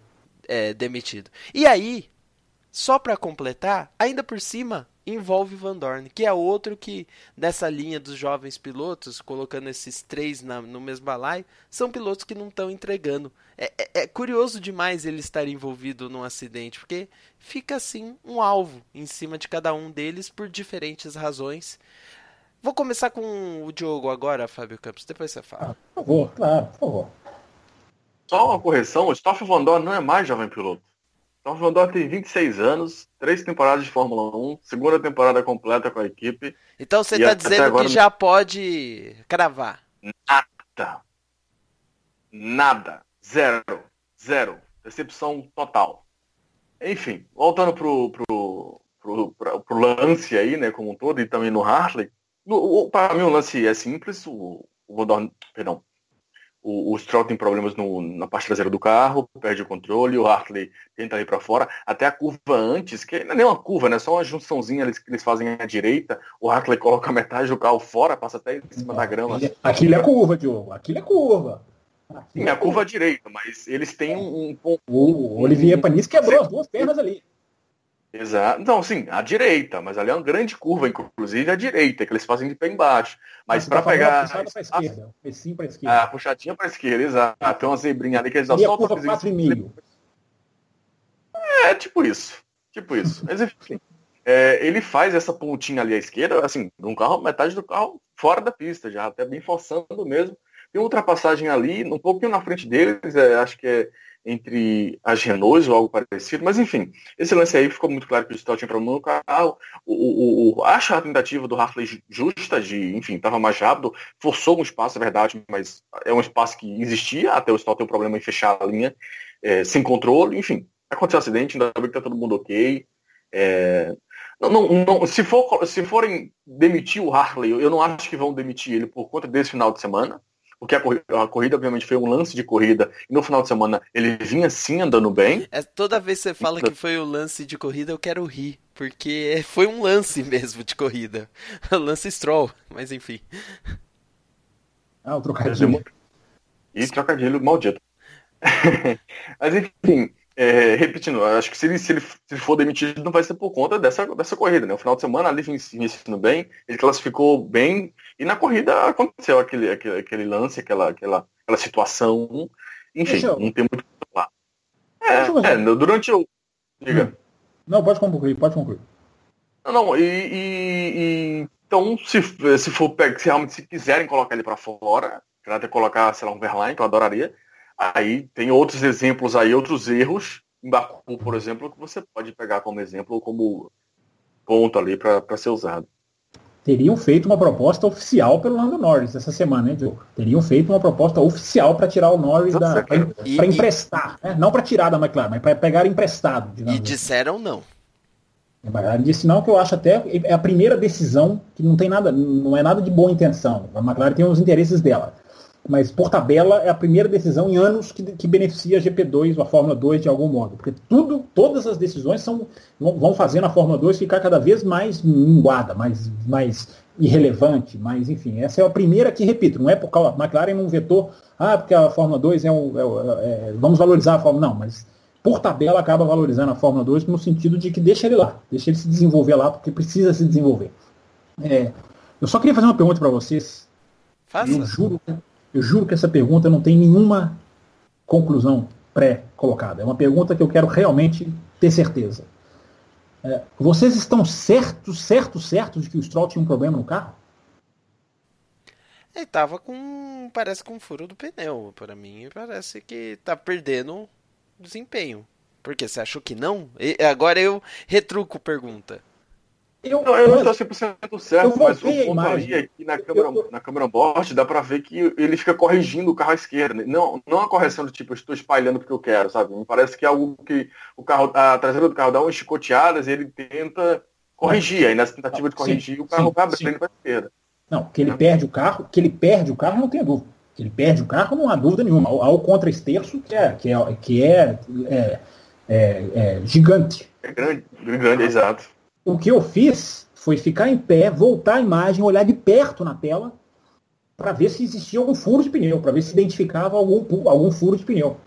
demitido. E aí, só para completar, ainda por cima envolve Vandoorne, que é outro que, nessa linha dos jovens pilotos, colocando esses três no mesmo balaio, são pilotos que não estão entregando. É curioso demais ele estar envolvido num acidente, porque fica assim um alvo em cima de cada um deles por diferentes razões. Vou começar com o Diogo agora, Fábio Campos, depois você fala. Por favor, claro, por favor. Só uma correção, o Stoffel Vandoorne não é mais jovem piloto. O Vandoorne tem 26 anos, 3 temporadas de Fórmula 1, segunda temporada completa com a equipe. Então você está dizendo agora que já pode cravar? Nada. Zero. Decepção total. Enfim, voltando pro lance aí, né, como um todo, e também no Hartley. Para mim o lance é simples, o Stroll tem problemas na parte traseira do carro, perde o controle, o Hartley tenta ir para fora, até a curva antes, que não é nem uma curva, né, só uma junçãozinha que eles fazem à direita, o Hartley coloca metade do carro fora, passa até em cima da grama. Aquilo é curva, Diogo, aquilo é curva. Sim, a curva à direita, mas eles têm um ponto. O Olivier Panis quebrou as duas pernas ali. Exato. Não, sim, a direita, mas ali é uma grande curva, inclusive a direita, que eles fazem de pé embaixo. Mas para pegar. Puxada para a esquerda, pecinho para a esquerda. Puxadinha para a esquerda, exato. Tem uma zebrinha ali que eles dão só para 4,5. Tipo isso. Mas enfim. Ele faz essa pontinha ali à esquerda, assim, de um carro, metade do carro fora da pista, já até bem forçando mesmo. Tem ultrapassagem ali, um pouquinho na frente deles, acho que é entre as Renaults ou algo parecido, mas enfim, esse lance aí ficou muito claro que o Stroll tinha problema no carro, acho a tentativa do Hartley justa, enfim, estava mais rápido, forçou um espaço, é verdade, mas é um espaço que existia, até o Stroll ter um problema em fechar a linha, sem controle, enfim, aconteceu um acidente, ainda bem que tá todo mundo ok. Se forem demitir o Hartley, eu não acho que vão demitir ele por conta desse final de semana, porque a corrida obviamente foi um lance de corrida e no final de semana ele vinha sim andando bem. Toda vez que você fala que foi um lance de corrida eu quero rir, porque foi um lance mesmo de corrida. Lance Stroll, mas enfim. O trocadilho. E trocadilho maldito. Mas enfim, repetindo, acho que se ele for demitido não vai ser por conta dessa corrida, né? O final de semana ali vinha indo bem, ele classificou bem e na corrida aconteceu aquele lance, aquela situação, enfim, não tem muito o que falar. Durante o... Diga. Não, pode concluir. Não, então, se realmente quiserem colocar ele para fora, até colocar, sei lá, um Verlaine, que eu adoraria, Aí tem outros exemplos aí, outros erros, em Baku, por exemplo, que você pode pegar como exemplo ou como ponto ali para ser usado. Teriam feito uma proposta oficial pelo Lando Norris essa semana, né, Diogo? Teriam feito uma proposta oficial para tirar o Norris para emprestar, né? Não para tirar da McLaren, mas para pegar emprestado. E disseram não. A McLaren disse não, que eu acho até é a primeira decisão que não tem nada, não é nada de boa intenção. A McLaren tem os interesses dela. Mas, por tabela, é a primeira decisão em anos que beneficia a GP2 ou a Fórmula 2 de algum modo. Porque todas as decisões vão fazendo a Fórmula 2 ficar cada vez mais minguada, mais irrelevante, mas, enfim, essa é a primeira que, repito, não é porque a McLaren não vetou, porque a Fórmula 2 vamos valorizar a Fórmula, não, mas por tabela acaba valorizando a Fórmula 2 no sentido de que deixa ele lá, deixa ele se desenvolver lá, porque precisa se desenvolver. Eu só queria fazer uma pergunta para vocês. Faça. Eu juro que essa pergunta não tem nenhuma conclusão pré-colocada. É uma pergunta que eu quero realmente ter certeza. Vocês estão certos de que o Stroll tinha um problema no carro? Ele tava parece com um furo do pneu. Para mim, parece que tá perdendo desempenho. Porque você achou que não? Agora eu retruco a pergunta. Eu não estou 100% certo, mas o ponto ali é que na câmera on-board dá para ver que ele fica corrigindo o carro à esquerda. Não a correção do tipo, eu estou espalhando porque eu quero, sabe? Me parece que é algo que a traseira do carro dá umas chicoteadas e ele tenta corrigir. Aí nessa tentativa de corrigir, o carro vai abrindo para a esquerda. Não, que ele perde o carro, não tem dúvida. Que ele perde o carro, não há dúvida nenhuma. Há o contra-esterço que é gigante. É grande, exato. O que eu fiz foi ficar em pé, voltar a imagem, olhar de perto na tela para ver se existia algum furo de pneu, para ver se identificava algum furo de pneu.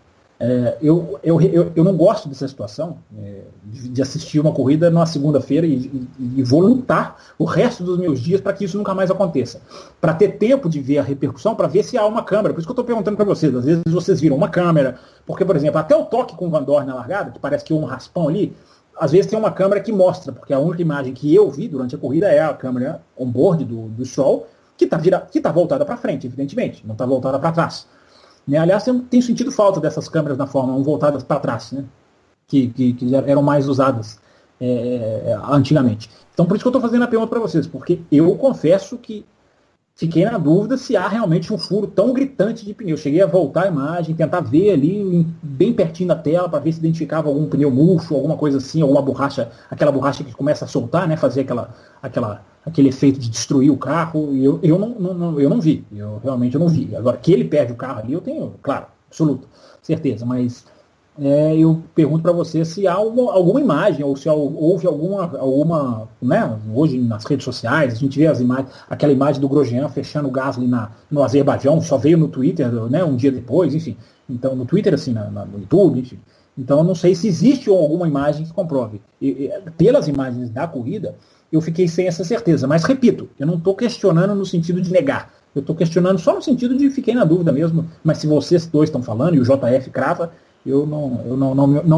Eu não gosto dessa situação, de assistir uma corrida numa segunda-feira e vou lutar o resto dos meus dias para que isso nunca mais aconteça. Para ter tempo de ver a repercussão, para ver se há uma câmera. Por isso que eu estou perguntando para vocês. Às vezes vocês viram uma câmera, porque, por exemplo, até o toque com o Van Dorn na largada, que parece que houve um raspão ali, às vezes tem uma câmera que mostra, porque a única imagem que eu vi durante a corrida é a câmera on-board do Stroll, que está voltada para frente, evidentemente, não está voltada para trás. Né? Aliás, eu tenho sentido falta dessas câmeras na Fórmula 1 voltadas para trás, né? que eram mais usadas antigamente. Então, por isso que eu estou fazendo a pergunta para vocês, porque eu confesso que fiquei na dúvida se há realmente um furo tão gritante de pneu. Cheguei a voltar a imagem, tentar ver ali bem pertinho da tela para ver se identificava algum pneu murcho, alguma coisa assim, alguma borracha, aquela borracha que começa a soltar, né, fazer aquele efeito de destruir o carro. E eu não vi, eu realmente não vi. Agora, que ele perde o carro ali, eu tenho, claro, absoluta certeza, mas eu pergunto para você se há alguma imagem, ou se houve alguma, né, hoje nas redes sociais, a gente vê as imagens, aquela imagem do Grosjean fechando o Gasly no Azerbaijão, só veio no Twitter, né, um dia depois, enfim, então no Twitter, assim, no YouTube, enfim. Então eu não sei se existe alguma imagem que comprove. Pelas imagens da corrida, eu fiquei sem essa certeza, mas repito, eu não estou questionando no sentido de negar, eu estou questionando só no sentido de fiquei na dúvida mesmo, mas se vocês dois estão falando, e o JF crava, eu não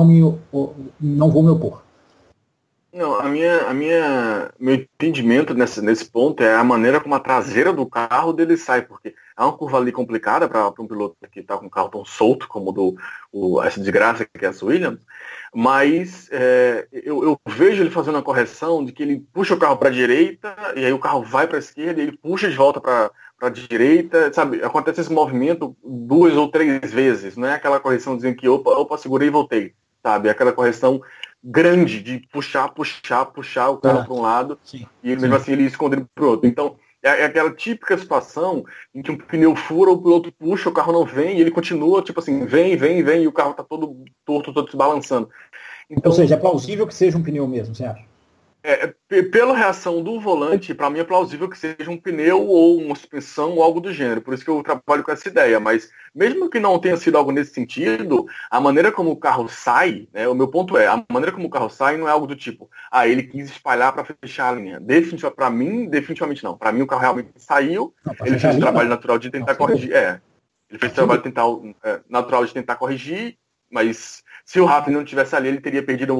vou me opor. Não, meu entendimento nesse ponto é a maneira como a traseira do carro dele sai, porque há uma curva ali complicada para um piloto que está com um carro tão solto como essa desgraça que é a Williams, mas eu vejo ele fazendo uma correção de que ele puxa o carro para a direita e aí o carro vai para a esquerda e ele puxa de volta para a direita, sabe? Acontece esse movimento 2 ou 3 vezes, não é aquela correção dizendo que opa, segurei e voltei, sabe? É aquela correção grande de puxar o carro para um lado e mesmo assim ele escondendo para o outro. Então, é aquela típica situação em que um pneu fura, o piloto puxa, o carro não vem e ele continua, tipo assim, vem e o carro está todo torto, todo se balançando. Então, ou seja, é plausível que seja um pneu mesmo, você acha? Pela reação do volante, para mim é plausível que seja um pneu ou uma suspensão ou algo do gênero. Por isso que eu trabalho com essa ideia. Mas mesmo que não tenha sido algo nesse sentido, a maneira como o carro sai, né, o meu ponto a maneira como o carro sai não é algo do tipo, ele quis espalhar para fechar a linha. Para mim, definitivamente não. Para mim o carro realmente saiu, ele fez o trabalho natural de tentar corrigir. Ele fez o trabalho natural de tentar corrigir, mas se o Rafa não tivesse ali, ele teria perdido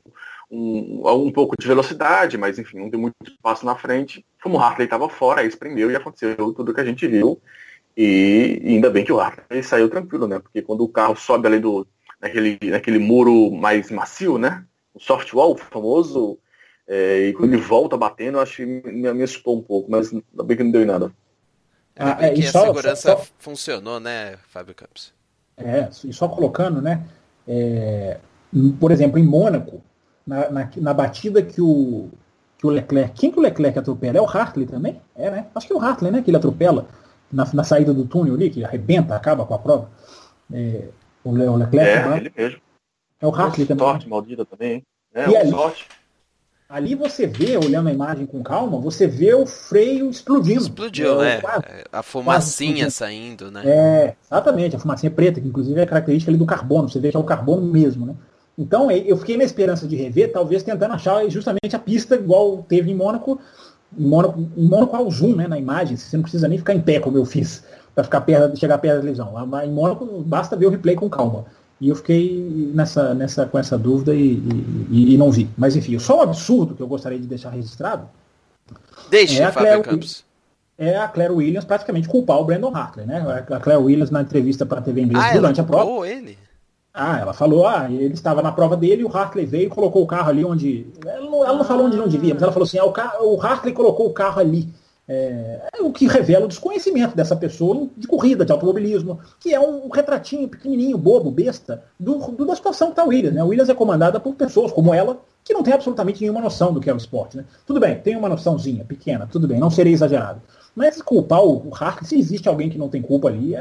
um pouco de velocidade, mas enfim, não deu muito espaço na frente. Como o Hartley estava fora, aí espremeu e aconteceu tudo que a gente viu. E ainda bem que o Hartley saiu tranquilo, né? Porque quando o carro sobe ali naquele muro mais macio, né? O soft wall famoso, e quando ele volta batendo, eu acho que me assustou um pouco, mas ainda bem que não deu em nada. Ainda bem que a segurança funcionou, né, Fábio Campos? E só colocando, né? Por exemplo, em Mônaco, na batida que o Leclerc... Quem que o Leclerc atropela? É o Hartley também? Né? Acho que é o Hartley, né? Que ele atropela na saída do túnel ali, que arrebenta, acaba com a prova. O Leclerc... ele mesmo. É o Hartley também. Sorte maldita também, hein? Sorte. Ali você vê, olhando a imagem com calma, você vê o freio explodindo. Explodiu, né? A fumacinha saindo, né? Exatamente, a fumacinha preta, que inclusive é a característica ali do carbono, você vê que é o carbono mesmo, né? Então eu fiquei na esperança de rever, talvez tentando achar justamente a pista igual teve em Mônaco ao zoom, né, na imagem, você não precisa nem ficar em pé como eu fiz, para chegar perto da televisão. Em Mônaco basta ver o replay com calma. E eu fiquei com essa dúvida e não vi. Mas enfim, só um absurdo que eu gostaria de deixar registrado Fábio Campos. É a Claire Williams praticamente culpar o Brandon Hartley, né? A Claire Williams, na entrevista para a TV inglesa durante a prova. Ele? Ela falou, ele estava na prova dele, o Hartley veio e colocou o carro ali onde... Ela não falou onde não devia, mas ela falou assim, o Hartley colocou o carro ali. O que revela o desconhecimento dessa pessoa de corrida, de automobilismo, que é um retratinho pequenininho, bobo, besta, da situação que está o Williams. Né? O Williams é comandada por pessoas como ela, que não tem absolutamente nenhuma noção do que é o esporte. Né? Tudo bem, tem uma noçãozinha pequena, tudo bem, não serei exagerado. Mas culpar o Hartley, se existe alguém que não tem culpa ali,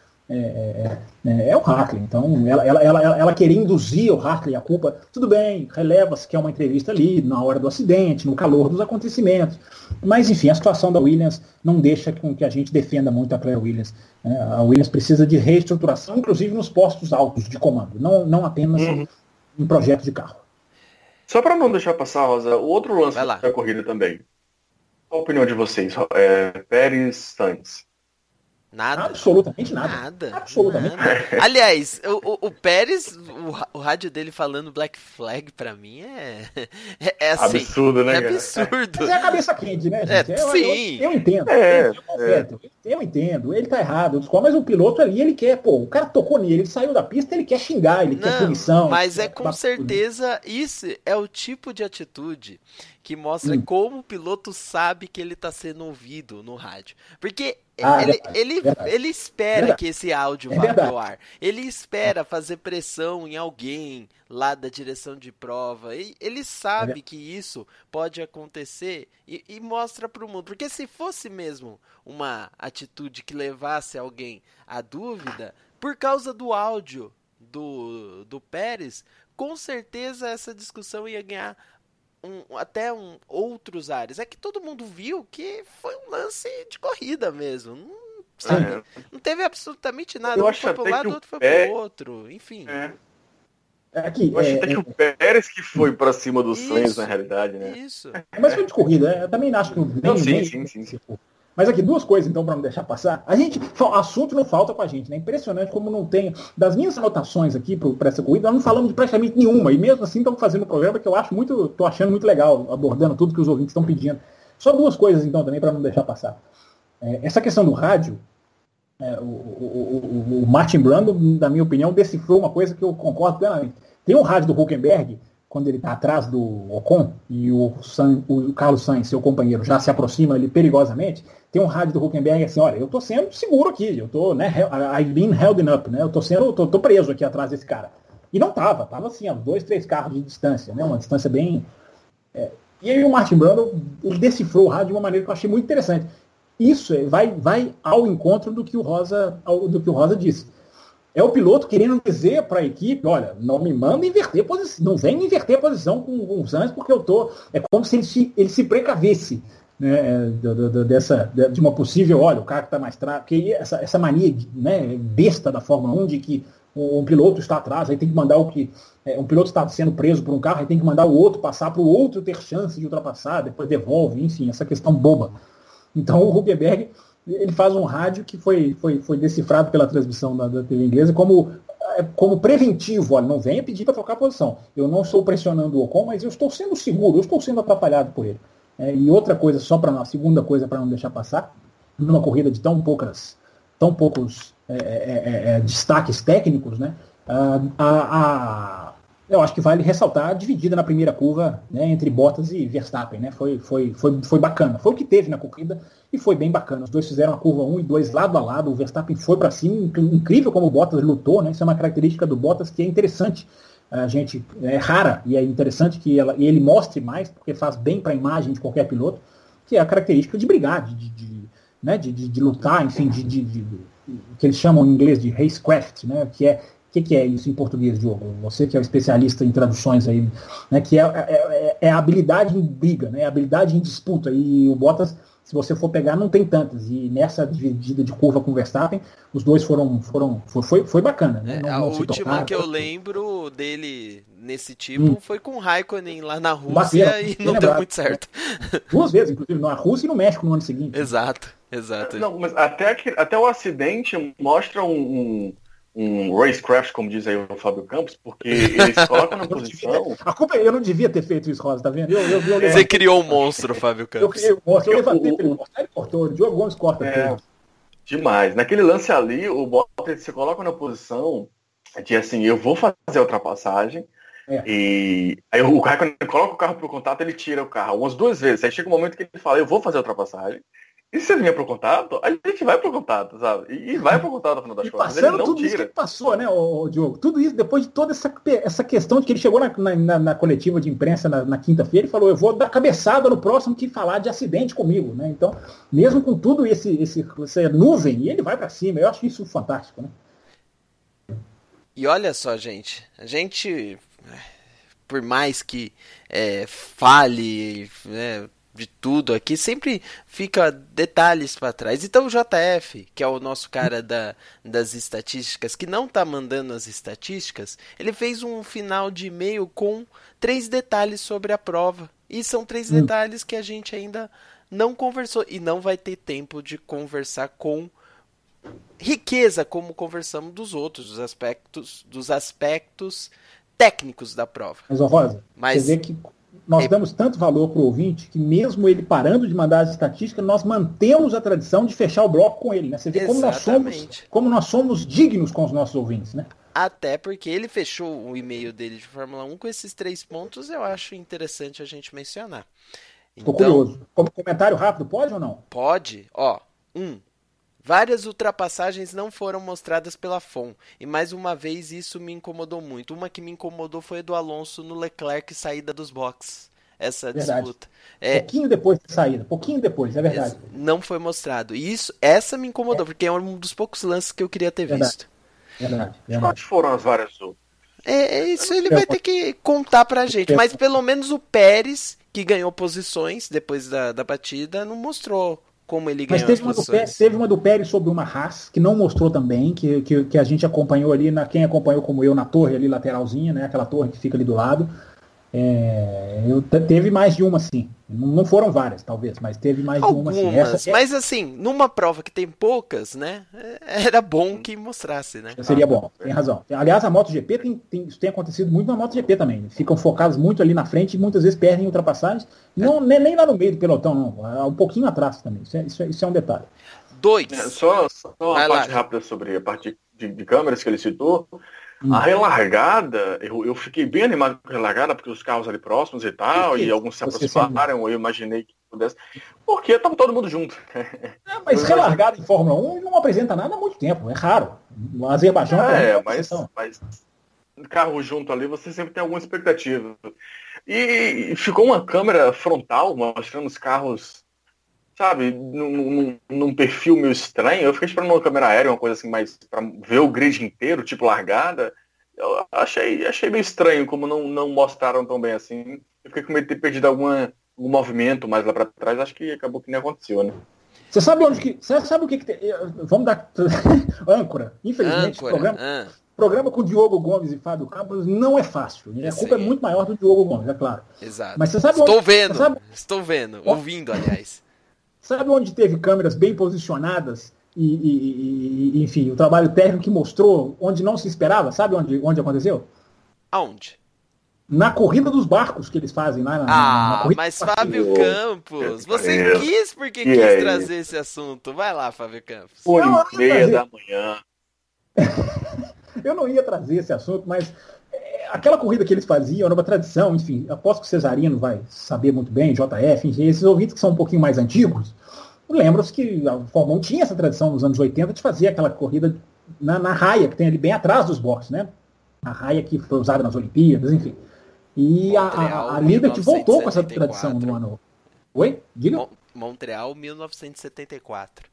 é o Hartley. Então, ela querer induzir o Hartley a culpa, tudo bem, releva-se que é uma entrevista ali, na hora do acidente, no calor dos acontecimentos. Mas, enfim, a situação da Williams não deixa com que a gente defenda muito a Claire Williams. A Williams precisa de reestruturação, inclusive nos postos altos de comando, não apenas em projeto de carro. Só para não deixar passar, Rosa, o outro lance da corrida também. Qual a opinião de vocês? Pérez, Sainz. Nada. Absolutamente nada. Absolutamente nada. Aliás, o Pérez, o rádio dele falando Black Flag pra mim é assim. Absurdo, né? É absurdo. Mas é a cabeça quente, né, gente? Sim. Eu entendo. Eu entendo. Ele tá errado. Mas o piloto ali, ele quer, o cara tocou nele, ele saiu da pista, ele quer xingar, ele quer punição. Mas com certeza isso é o tipo de atitude que mostra como o piloto sabe que ele tá sendo ouvido no rádio. Porque ele espera que esse áudio vá pro ar. Ele espera fazer pressão em alguém lá da direção de prova. Ele sabe que isso pode acontecer e mostra pro mundo. Porque se fosse mesmo uma atitude que levasse alguém à dúvida, por causa do áudio do Pérez, com certeza essa discussão ia ganhar outros áreas. É que todo mundo viu que foi um lance de corrida mesmo. Não teve absolutamente nada. Um foi pro lado, outro foi pro outro. Enfim. Eu acho até que o Pérez que foi pra cima do Sainz, na realidade, né? Isso. Mas foi de corrida. Eu também acho que sim. Mas aqui, duas coisas, então, para não deixar passar. Assunto não falta com a gente, né? Impressionante como não tem... Das minhas anotações aqui para essa corrida, nós não falamos de praticamente nenhuma. E mesmo assim, estamos fazendo um programa que eu tô achando muito legal, abordando tudo que os ouvintes estão pedindo. Só duas coisas, então, também, para não deixar passar. Essa questão do rádio, o Martin Brundle, na minha opinião, decifrou uma coisa que eu concordo plenamente. Tem um rádio do Hülkenberg, quando ele está atrás do Ocon, e o Carlos Sainz, seu companheiro, já se aproxima ali perigosamente, tem um rádio do Hülkenberg assim, olha, eu estou sendo seguro aqui, eu estou, né, I've been held up, né, eu tô preso aqui atrás desse cara. E não estava assim, a 2, 3 carros de distância, né, uma distância bem... E aí o Martin Brundle, ele decifrou o rádio de uma maneira que eu achei muito interessante. Isso vai ao encontro do que o Rosa disse. É o piloto querendo dizer para a equipe, olha, não me manda inverter posição, não vem inverter posição com o Sainz, porque eu tô... É como se ele se precavesse, né, de uma possível, olha, o cara que está mais atrás, porque essa mania, né, besta da Fórmula 1 de que um piloto está atrás, aí tem que mandar um piloto está sendo preso por um carro, aí tem que mandar o outro passar para o outro ter chance de ultrapassar, depois devolve, enfim, essa questão boba. Então o Hülkenberg, ele faz um rádio que foi decifrado pela transmissão da TV inglesa como preventivo. Olha, não venha pedir para trocar a posição. Eu não estou pressionando o Ocon, mas eu estou sendo seguro, eu estou sendo atrapalhado por ele. E outra coisa, a segunda coisa para não deixar passar, numa corrida de tão poucas tão poucos destaques técnicos, né? Eu acho que vale ressaltar a dividida na primeira curva, né, entre Bottas e Verstappen, né? Foi bacana. Foi o que teve na corrida e foi bem bacana. Os dois fizeram a curva 1 e 2 lado a lado. O Verstappen foi para cima, incrível como o Bottas lutou, né? Isso é uma característica do Bottas que é interessante. A gente é rara e é interessante que ele mostre mais, porque faz bem para a imagem de qualquer piloto, que é a característica de brigar, de lutar, enfim, que eles chamam em inglês de racecraft, né? Que é isso em português, Diogo? Você que é o especialista em traduções aí, né? Que é a habilidade em briga, né? A habilidade em disputa. E o Bottas, se você for pegar, não tem tantas. E nessa dividida de curva com o Verstappen, os dois foi bacana, né? A última que eu lembro dele nesse tipo foi com o Raikkonen lá na Rússia e não deu muito certo. 2 vezes, inclusive, na Rússia e no México no ano seguinte. Exato. Não, mas até o acidente mostra um racecraft, como diz aí o Fábio Campos, porque eles colocam na posição... A culpa é eu não devia ter feito isso, Rosa, tá vendo? Você criou um monstro, Fábio Campos. Eu criei um monstro, eu levantei pra ele cortar, ele cortou, o Diogo Gomes corta tudo. Demais. Naquele lance ali, o Bottas se coloca na posição de assim, eu vou fazer a ultrapassagem, e aí o Raikkonen coloca o carro pro contato, ele tira o carro umas 2 vezes, aí chega um momento que ele fala, eu vou fazer a ultrapassagem. E se ele vinha pro contato, a gente vai pro contato, sabe? E vai pro contato no final das contas. Passando tudo tira. Isso que ele passou, né, o Diogo? Tudo isso, depois de toda essa questão de que ele chegou na coletiva de imprensa na quinta-feira e falou, eu vou dar cabeçada no próximo que falar de acidente comigo, né? Então, mesmo com tudo essa nuvem, ele vai para cima. Eu acho isso fantástico, né? E olha só, gente. A gente, por mais que fale, né, de tudo aqui, sempre fica detalhes para trás. Então o JF, que é o nosso cara das estatísticas, que não tá mandando as estatísticas, ele fez um final de e-mail com 3 detalhes sobre a prova. E são 3 detalhes que a gente ainda não conversou. E não vai ter tempo de conversar com riqueza, como conversamos dos outros, dos aspectos técnicos da prova. Mas, Rosa, você vê que nós damos tanto valor para o ouvinte que mesmo ele parando de mandar as estatísticas, nós mantemos a tradição de fechar o bloco com ele, né? Você vê como nós somos dignos com os nossos ouvintes, né? Até porque ele fechou o e-mail dele de Fórmula 1 com esses 3 pontos, eu acho interessante a gente mencionar. Estou curioso. Como comentário rápido, pode ou não? Pode. Várias ultrapassagens não foram mostradas pela FOM, e mais uma vez isso me incomodou muito. Uma que me incomodou foi a do Alonso no Leclerc saída dos boxes. Essa disputa. Pouquinho depois da saída, pouquinho depois, é verdade. Não foi mostrado. E essa me incomodou, porque é um dos poucos lances que eu queria ter visto. Verdade. Quais foram as várias outras? Isso ele vai ter que contar pra gente. Mas pelo menos o Pérez, que ganhou posições depois da batida, não mostrou como ele ganhou. Mas teve uma do Pérez sobre uma Haas, que não mostrou também, que a gente acompanhou ali, quem acompanhou como eu, na torre ali lateralzinha, né, aquela torre que fica ali do lado. Teve mais de uma, sim. Não foram várias, talvez, mas teve mais de uma, sim. Mas assim, numa prova que tem poucas, né, era bom que mostrasse, né? Seria bom, tem razão. Aliás, a MotoGP isso tem acontecido muito na MotoGP também. Ficam focados muito ali na frente e muitas vezes perdem ultrapassagens. Nem lá no meio do pelotão, não. Um pouquinho atrás também. Isso é um detalhe. 2. Só uma parte rápida sobre a parte de câmeras que ele citou. A relargada, eu fiquei bem animado com a relargada, porque os carros ali próximos e tal, e alguns se aproximaram, eu imaginei que pudesse. Porque estava todo mundo junto. Mas relargada em Fórmula 1 não apresenta nada há muito tempo, é raro. O Azerbaijão mas carro junto ali, você sempre tem alguma expectativa. E ficou uma câmera frontal mostrando os carros, sabe, num perfil meio estranho. Eu fiquei esperando uma câmera aérea, uma coisa assim, mais pra ver o grid inteiro, tipo largada. Eu achei meio estranho como não mostraram tão bem assim. Eu fiquei com medo de ter perdido algum movimento mais lá pra trás. Acho que acabou que nem aconteceu, né? Você sabe o que tem? Vamos dar âncora. Infelizmente, programa com Diogo Gomes e Fábio Campos não é fácil. A culpa é muito maior do Diogo Gomes, é claro. Exato. Mas você sabe Estou vendo, ouvindo, aliás. Sabe onde teve câmeras bem posicionadas e enfim, o trabalho técnico que mostrou onde não se esperava? Sabe onde aconteceu? Aonde? na corrida dos barcos que eles fazem lá na corrida. Mas Fábio Campos, você quis porque quis trazer esse assunto. Vai lá, Fábio Campos. 1h30 da manhã. Eu não ia trazer esse assunto, mas aquela corrida que eles faziam era uma tradição, enfim, aposto que o Cesarino vai saber muito bem, JF, enfim, esses ouvintes que são um pouquinho mais antigos, lembram-se que a Fórmula 1 tinha essa tradição nos anos 80 de fazer aquela corrida na raia, que tem ali bem atrás dos boxes, né? A raia que foi usada nas Olimpíadas, enfim. E a Liberty voltou com essa tradição no ano... Oi? Diga? Montreal, 1974.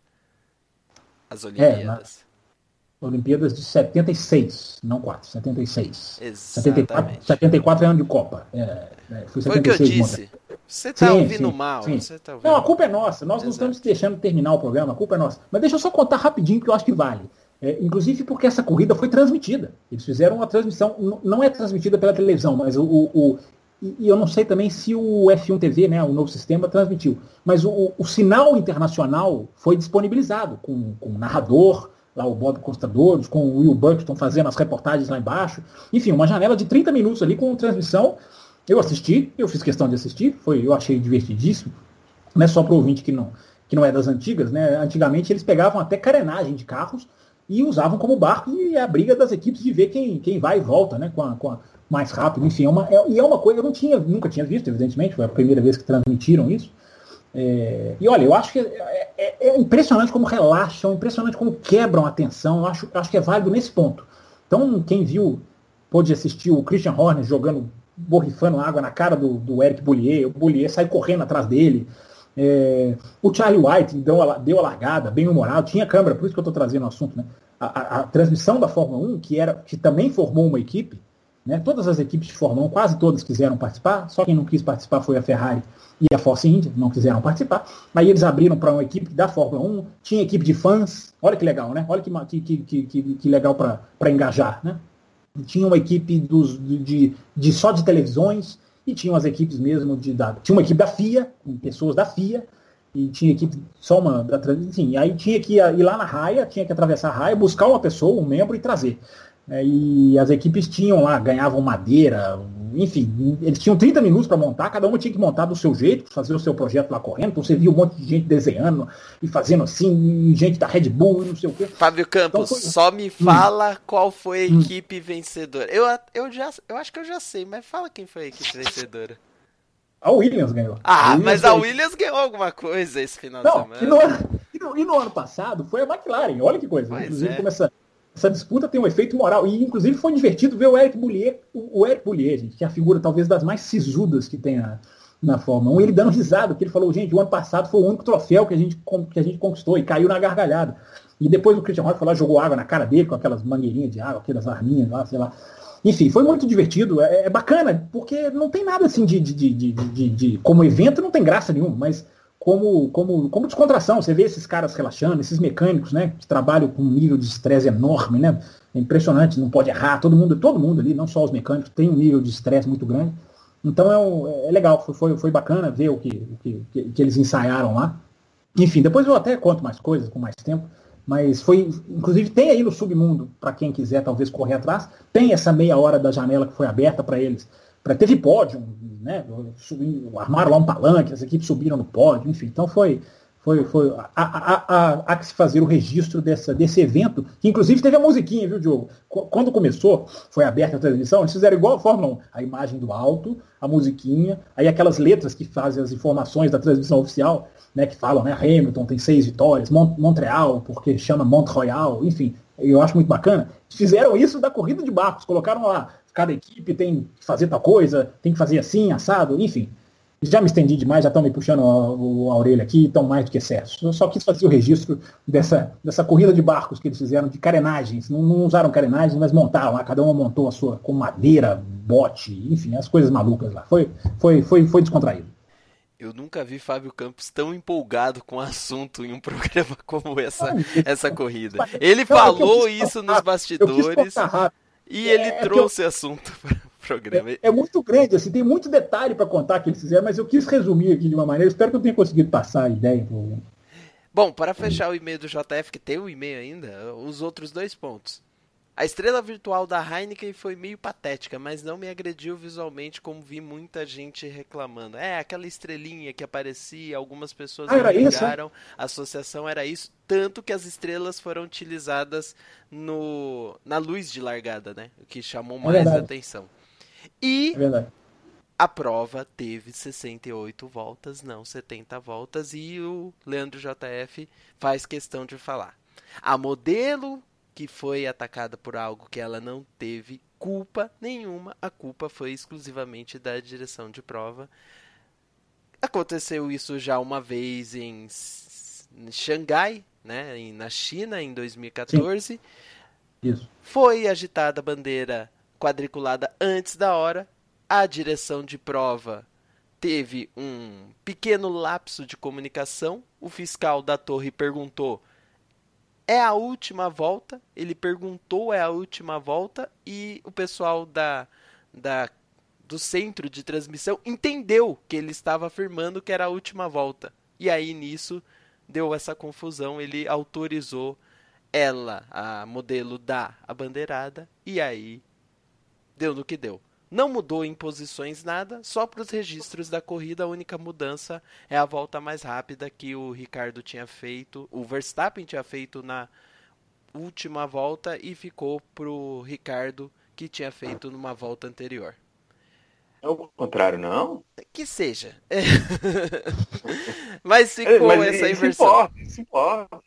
As Olimpíadas. Olimpíadas de 76, não 76. Exatamente. 74 é ano de Copa. Foi o que eu disse. Você tá ouvindo mal. Sim. Você tá ouvindo não, a culpa é nossa. Nós não estamos deixando terminar o programa, a culpa é nossa. Mas deixa eu só contar rapidinho, porque eu acho que vale. Inclusive porque essa corrida foi transmitida. Eles fizeram uma transmissão, não é transmitida pela televisão, mas e eu não sei também se o F1 TV, né, o novo sistema, transmitiu. Mas o sinal internacional foi disponibilizado com o narrador, lá o Bob Costadores, com o Will Buxton fazendo as reportagens lá embaixo. Enfim, uma janela de 30 minutos ali com transmissão. Eu assisti, eu fiz questão de assistir, eu achei divertidíssimo. Não é só para o ouvinte que não é das antigas, né? Antigamente eles pegavam até carenagem de carros e usavam como barco, e a briga das equipes de ver quem vai e volta, né? Com a mais rápido. Enfim, é uma coisa, eu nunca tinha visto, evidentemente, foi a primeira vez que transmitiram isso. E olha, eu acho que é impressionante como relaxam, impressionante como quebram a tensão. Eu acho que é válido nesse ponto. Então, quem viu, pôde assistir o Christian Horner borrifando água na cara do Eric Boullier, o Boullier sai correndo atrás dele. O Charlie White deu a largada, bem humorado, tinha câmera, por isso que eu estou trazendo o assunto, né? A transmissão da Fórmula 1, que também formou uma equipe, né? Todas as equipes de Fórmula 1, quase todas quiseram participar, só quem não quis participar foi a Ferrari e a Force India, não quiseram participar. Aí eles abriram para uma equipe da Fórmula 1, tinha equipe de fãs, olha que legal, né? Olha que legal para engajar, né? Tinha uma equipe só de televisões, e tinham as equipes mesmo tinha uma equipe da FIA, com pessoas da FIA, e tinha equipe só uma enfim, aí tinha que ir lá na raia, tinha que atravessar a raia, buscar uma pessoa, um membro e trazer. E as equipes tinham lá, ganhavam madeira, enfim, eles tinham 30 minutos para montar, cada uma tinha que montar do seu jeito, fazer o seu projeto lá correndo, então você via um monte de gente desenhando e fazendo assim, gente da Red Bull e não sei o quê. Fábio Campos, então só me fala qual foi a equipe vencedora. Eu acho que eu já sei, mas fala quem foi a equipe vencedora. A Williams ganhou. Mas a Williams ganhou alguma coisa esse final de semana. E no ano passado foi a McLaren, olha que coisa. Inclusive, como essa disputa tem um efeito moral. E, inclusive, foi divertido ver o Eric Boullier, gente, que é a figura talvez das mais sisudas que tem na Fórmula 1, ele dando risada, porque ele falou, gente, o ano passado foi o único troféu que a gente conquistou, e caiu na gargalhada. E depois o Christian Horner foi lá, jogou água na cara dele, com aquelas mangueirinhas de água, aquelas arminhas lá, sei lá. Enfim, foi muito divertido, é bacana, porque não tem nada assim como evento, não tem graça nenhuma, mas como descontração, você vê esses caras relaxando, esses mecânicos, né, que trabalham com um nível de estresse enorme, né, é impressionante, não pode errar, todo mundo ali, não só os mecânicos, tem um nível de estresse muito grande, então é legal, foi bacana ver o que eles ensaiaram lá. Enfim, depois eu até conto mais coisas com mais tempo, mas inclusive tem aí no Submundo, para quem quiser talvez correr atrás, tem essa meia hora da janela que foi aberta para eles, teve pódio, né? Armaram lá um palanque, as equipes subiram no pódio, enfim. Então há que se fazer o registro desse evento, que inclusive teve a musiquinha, viu, Diogo? Quando começou, foi aberta a transmissão, eles fizeram igual a Fórmula 1, a imagem do alto, a musiquinha, aí aquelas letras que fazem as informações da transmissão oficial, né, que falam, né, Hamilton tem 6 vitórias, Montreal, porque chama Mont-Royal, enfim, eu acho muito bacana. Fizeram isso da corrida de barcos, colocaram lá, cada equipe tem que fazer tal coisa, tem que fazer assim, assado, enfim. Já me estendi demais, já estão me puxando a orelha aqui, estão mais do que certos. Eu só quis fazer o registro dessa corrida de barcos que eles fizeram, de carenagens. Não usaram carenagens, mas montaram lá, cada uma montou a sua com madeira, bote, enfim, as coisas malucas lá. Foi descontraído. Eu nunca vi Fábio Campos tão empolgado com o assunto em um programa como essa corrida. Ele falou isso nos bastidores e ele trouxe assunto para o programa. É muito grande, assim, tem muito detalhe para contar que eles fizeram, mas eu quis resumir aqui de uma maneira. Espero que eu tenha conseguido passar a ideia. Bom, para fechar o e-mail do JF, que tem um e-mail ainda, os outros 2 pontos. A estrela virtual da Heineken foi meio patética, mas não me agrediu visualmente, como vi muita gente reclamando. Aquela estrelinha que aparecia, algumas pessoas não ligaram, a associação era isso, tanto que as estrelas foram utilizadas na luz de largada, né? O que chamou mais atenção. E a prova teve 68 voltas, não 70 voltas, e o Leandro JF faz questão de falar. A modelo que foi atacada por algo que ela não teve culpa nenhuma, a culpa foi exclusivamente da direção de prova. Aconteceu isso já uma vez em Xangai, né, na China, em 2014. Sim. Isso. Foi agitada a bandeira quadriculada antes da hora. A direção de prova teve um pequeno lapso de comunicação. O fiscal da torre perguntou: é a última volta? Ele perguntou: é a última volta? E o pessoal do centro de transmissão entendeu que ele estava afirmando que era a última volta. E aí, nisso, deu essa confusão. Ele autorizou ela, a modelo, dar a bandeirada. E aí, deu no que deu. Não mudou em posições nada, só para os registros da corrida a única mudança é a volta mais rápida que o Ricardo tinha feito, o Verstappen tinha feito na última volta e ficou para o Ricardo que tinha feito numa volta anterior. É o contrário, não? Que seja. Mas ficou essa inversão. Isso importa.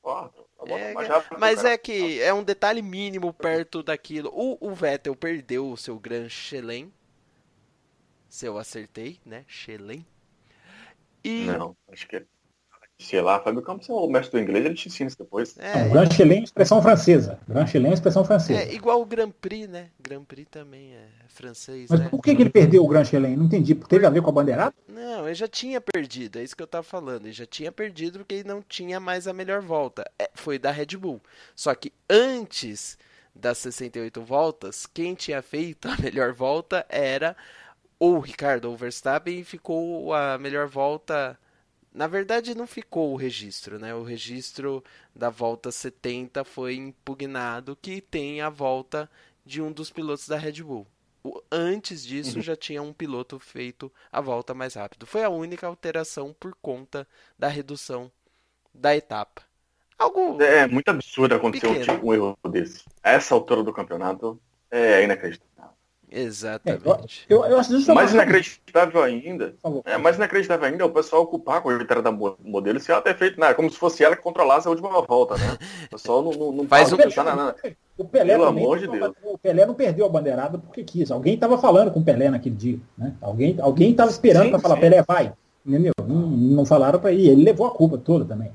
Mas é que é um detalhe mínimo perto daquilo. O Vettel perdeu o seu Grand Chelem. Se eu acertei, né? Chelem. Não, acho que é. Sei lá, Fábio Campos é o mestre do inglês, ele te ensina isso depois. Grand Chelem é expressão francesa. Grand Chelem é expressão francesa. É igual o Grand Prix, né? Grand Prix também é francês. Mas né? Por que ele perdeu o Grand Chelem? Não entendi. Teve a ver com a bandeirada? Não, ele já tinha perdido. É isso que eu tava falando. Ele já tinha perdido porque ele não tinha mais a melhor volta. Foi da Red Bull. Só que antes das 68 voltas, quem tinha feito a melhor volta era ou o Ricardo ou o Verstappen e ficou a melhor volta. Na verdade, não ficou o registro, né? O registro da volta 70 foi impugnado, que tem a volta de um dos pilotos da Red Bull. Antes disso, já tinha um piloto feito a volta mais rápido. Foi a única alteração por conta da redução da etapa. Algo é muito absurdo acontecer um erro desse. Essa altura do campeonato é inacreditável. Exatamente. Eu acho isso mais inacreditável ainda. Mais inacreditável ainda é o pessoal culpar a coitada da modelo se ela ter feito nada, como se fosse ela que controlasse a última volta, né? O pessoal não faz nada. O Pelé pelo também, amor de Deus. O Pelé não perdeu a bandeirada porque quis. Alguém estava falando com o Pelé naquele dia, né? Alguém estava esperando para falar: Pelé, vai. Entendeu? Não falaram para ir. Ele levou a culpa toda também.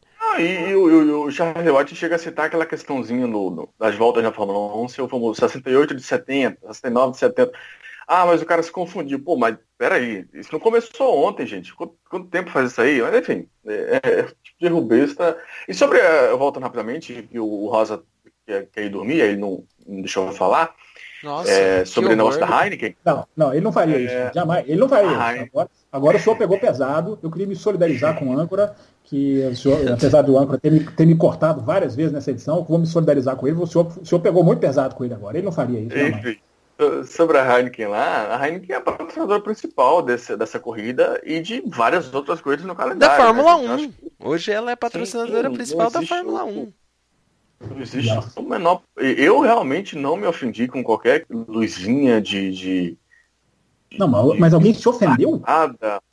E o Charles White chega a citar aquela questãozinha das voltas na Fórmula 1, se o famoso 68 de 70, 69 de 70. Mas o cara se confundiu. Pô, mas peraí, isso não começou ontem, gente. Quanto tempo faz isso aí? Mas enfim, tipo de erro besta. E sobre, voltando rapidamente, que o Rosa quer ir dormir, aí ele não deixou eu falar. Nossa, sobre o negócio da Heineken. Não, ele não faria isso. Jamais. Ele não faria isso. Agora o senhor pegou pesado. Eu queria me solidarizar com o âncora, que o senhor, apesar do âncora ter me cortado várias vezes nessa edição, eu vou me solidarizar com ele. O senhor pegou muito pesado com ele agora. Ele não faria isso. Enfim, sobre a Heineken lá, a Heineken é a patrocinadora principal dessa corrida e de várias outras coisas no calendário. Da Fórmula 1. Hoje ela é a patrocinadora principal da Fórmula 1. Não existe o menor. Eu realmente não me ofendi com qualquer luzinha de não, mas alguém se ofendeu? Nada.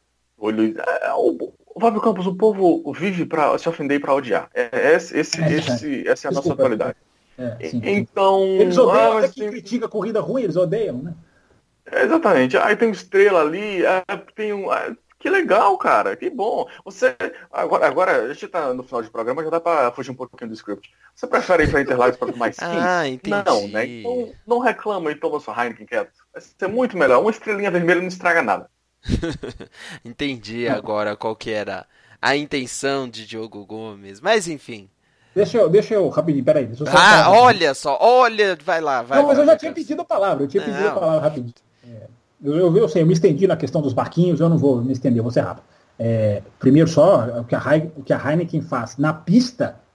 O Fábio Campos, o povo vive para se ofender e para odiar. Essa é a nossa atualidade. Então. Eles odeiam até que critica a corrida ruim, eles odeiam, né? Exatamente. Aí tem estrela ali, tem um. Que legal, cara, que bom. Você agora a gente tá no final de programa, já dá para fugir um pouquinho do script. Você prefere ir para Interlagos para mais 15? Entendi. Não, né? Então não reclama e toma sua Heineken quieto. Vai ser muito melhor. Uma estrelinha vermelha não estraga nada. Entendi agora qual que era a intenção de Diogo Gomes. Mas enfim. Deixa eu rapidinho, peraí. Olha só, vai lá. Não, mas eu já tinha pedido a palavra. Eu tinha pedido a palavra rapidinho. Eu sei, eu me estendi na questão dos barquinhos, eu não vou me estender, eu vou ser rápido. Primeiro só, o que a Heineken faz na pista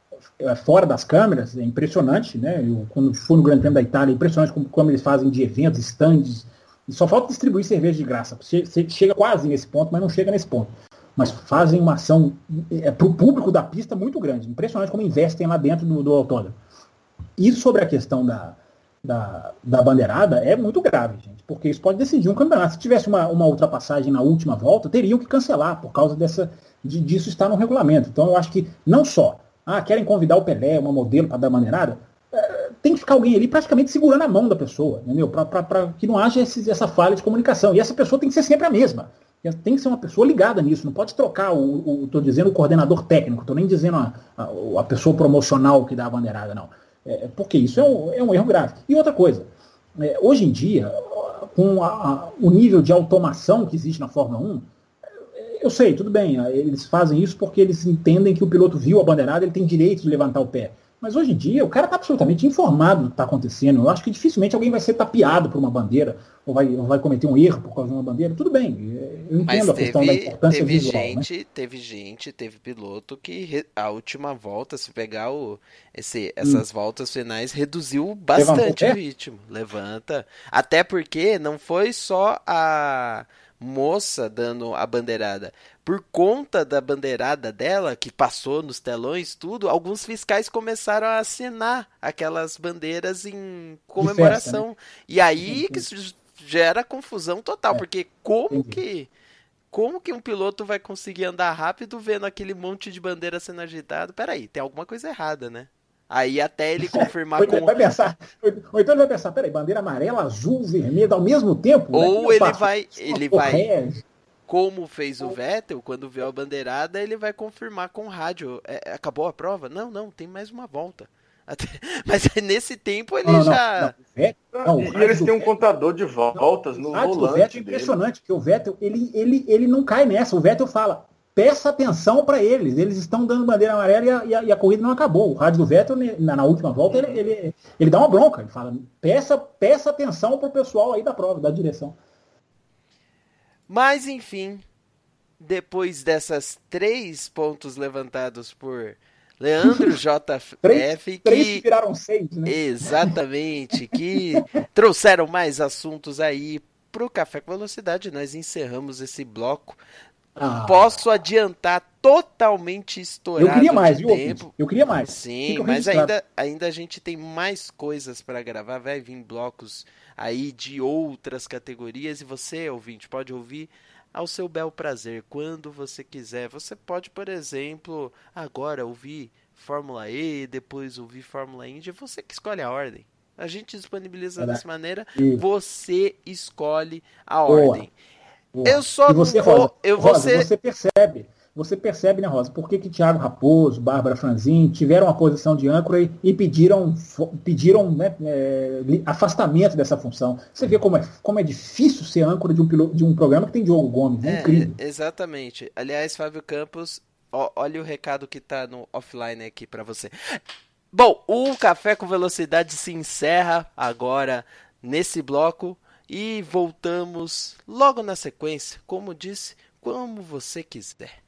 fora das câmeras, é impressionante, né? Quando fui no Grande Prêmio da Itália, é impressionante como eles fazem de eventos, stands, e só falta distribuir cerveja de graça. Você chega quase nesse ponto, mas não chega nesse ponto. Mas fazem uma ação para o público da pista muito grande. Impressionante como investem lá dentro do autódromo. E sobre a questão da bandeirada, é muito grave, gente, porque isso pode decidir um campeonato. Se tivesse uma ultrapassagem na última volta, teriam que cancelar por causa disso estar no regulamento. Então eu acho que não só querem convidar o Pelé, uma modelo, para dar bandeirada, tem que ficar alguém ali praticamente segurando a mão da pessoa, entendeu? Para que não haja essa falha de comunicação. E essa pessoa tem que ser sempre a mesma. Tem que ser uma pessoa ligada nisso. Não pode trocar estou dizendo o coordenador técnico, estou nem dizendo a pessoa promocional que dá a bandeirada, não. Porque isso é um erro grave. E outra coisa, hoje em dia, com o nível de automação que existe na Fórmula 1, eu sei, tudo bem, eles fazem isso porque eles entendem que o piloto viu a bandeirada, ele tem direito de levantar o pé. Mas hoje em dia, o cara está absolutamente informado do que está acontecendo. Eu acho que dificilmente alguém vai ser tapeado por uma bandeira, ou vai cometer um erro por causa de uma bandeira. Tudo bem, eu entendo a questão da importância visual. Teve piloto que a última volta, se pegar essas voltas finais, reduziu bastante o ritmo. Levanta. Até porque não foi só a moça dando a bandeirada. Por conta da bandeirada dela, que passou nos telões, tudo, alguns fiscais começaram a assinar aquelas bandeiras em comemoração. Festa, né? E aí que isso gera confusão total, porque como que um piloto vai conseguir andar rápido vendo aquele monte de bandeira sendo agitado? Peraí, tem alguma coisa errada, né? Aí até ele confirmar ou então ele vai pensar, peraí, bandeira amarela, azul, vermelha, ao mesmo tempo? Ou ele vai, como fez o Vettel, quando viu a bandeirada, ele vai confirmar com o rádio. Acabou a prova? Não, tem mais uma volta. Mas nesse tempo ele já... Não, e eles têm um contador de voltas no volante. O Vettel é impressionante, porque o Vettel, ele não cai nessa. O Vettel fala, peça atenção para eles estão dando bandeira amarela e a corrida não acabou. O rádio do Vettel, na última volta, ele dá uma bronca. Ele fala, peça atenção para o pessoal aí da prova, da direção. Mas, enfim, depois dessas 3 pontos levantados por Leandro JF, três que viraram 6, né? Exatamente, que trouxeram mais assuntos aí para o Café com Velocidade, nós encerramos esse bloco. Posso adiantar, totalmente estourado. Eu queria mais, de viu? Tempo. Eu queria mais. Sim, mas ainda a gente tem mais coisas para gravar. Vai vir blocos aí de outras categorias e você, ouvinte, pode ouvir ao seu bel prazer, quando você quiser. Você pode, por exemplo, agora ouvir Fórmula E, depois ouvir Fórmula Indy. Você que escolhe a ordem. A gente disponibiliza dessa maneira. Você escolhe a ordem. Boa. Eu só não você, vou... Rosa, você percebe, né, Rosa, por que Thiago Raposo, Bárbara Franzin tiveram uma posição de âncora e pediram né, afastamento dessa função. Você vê como é difícil ser âncora de um programa que tem Diogo Gomes. É incrível. Exatamente. Aliás, Fábio Campos, olha o recado que está no offline aqui para você. Bom, o Café com Velocidade se encerra agora nesse bloco. E voltamos logo na sequência, como disse, como você quiser.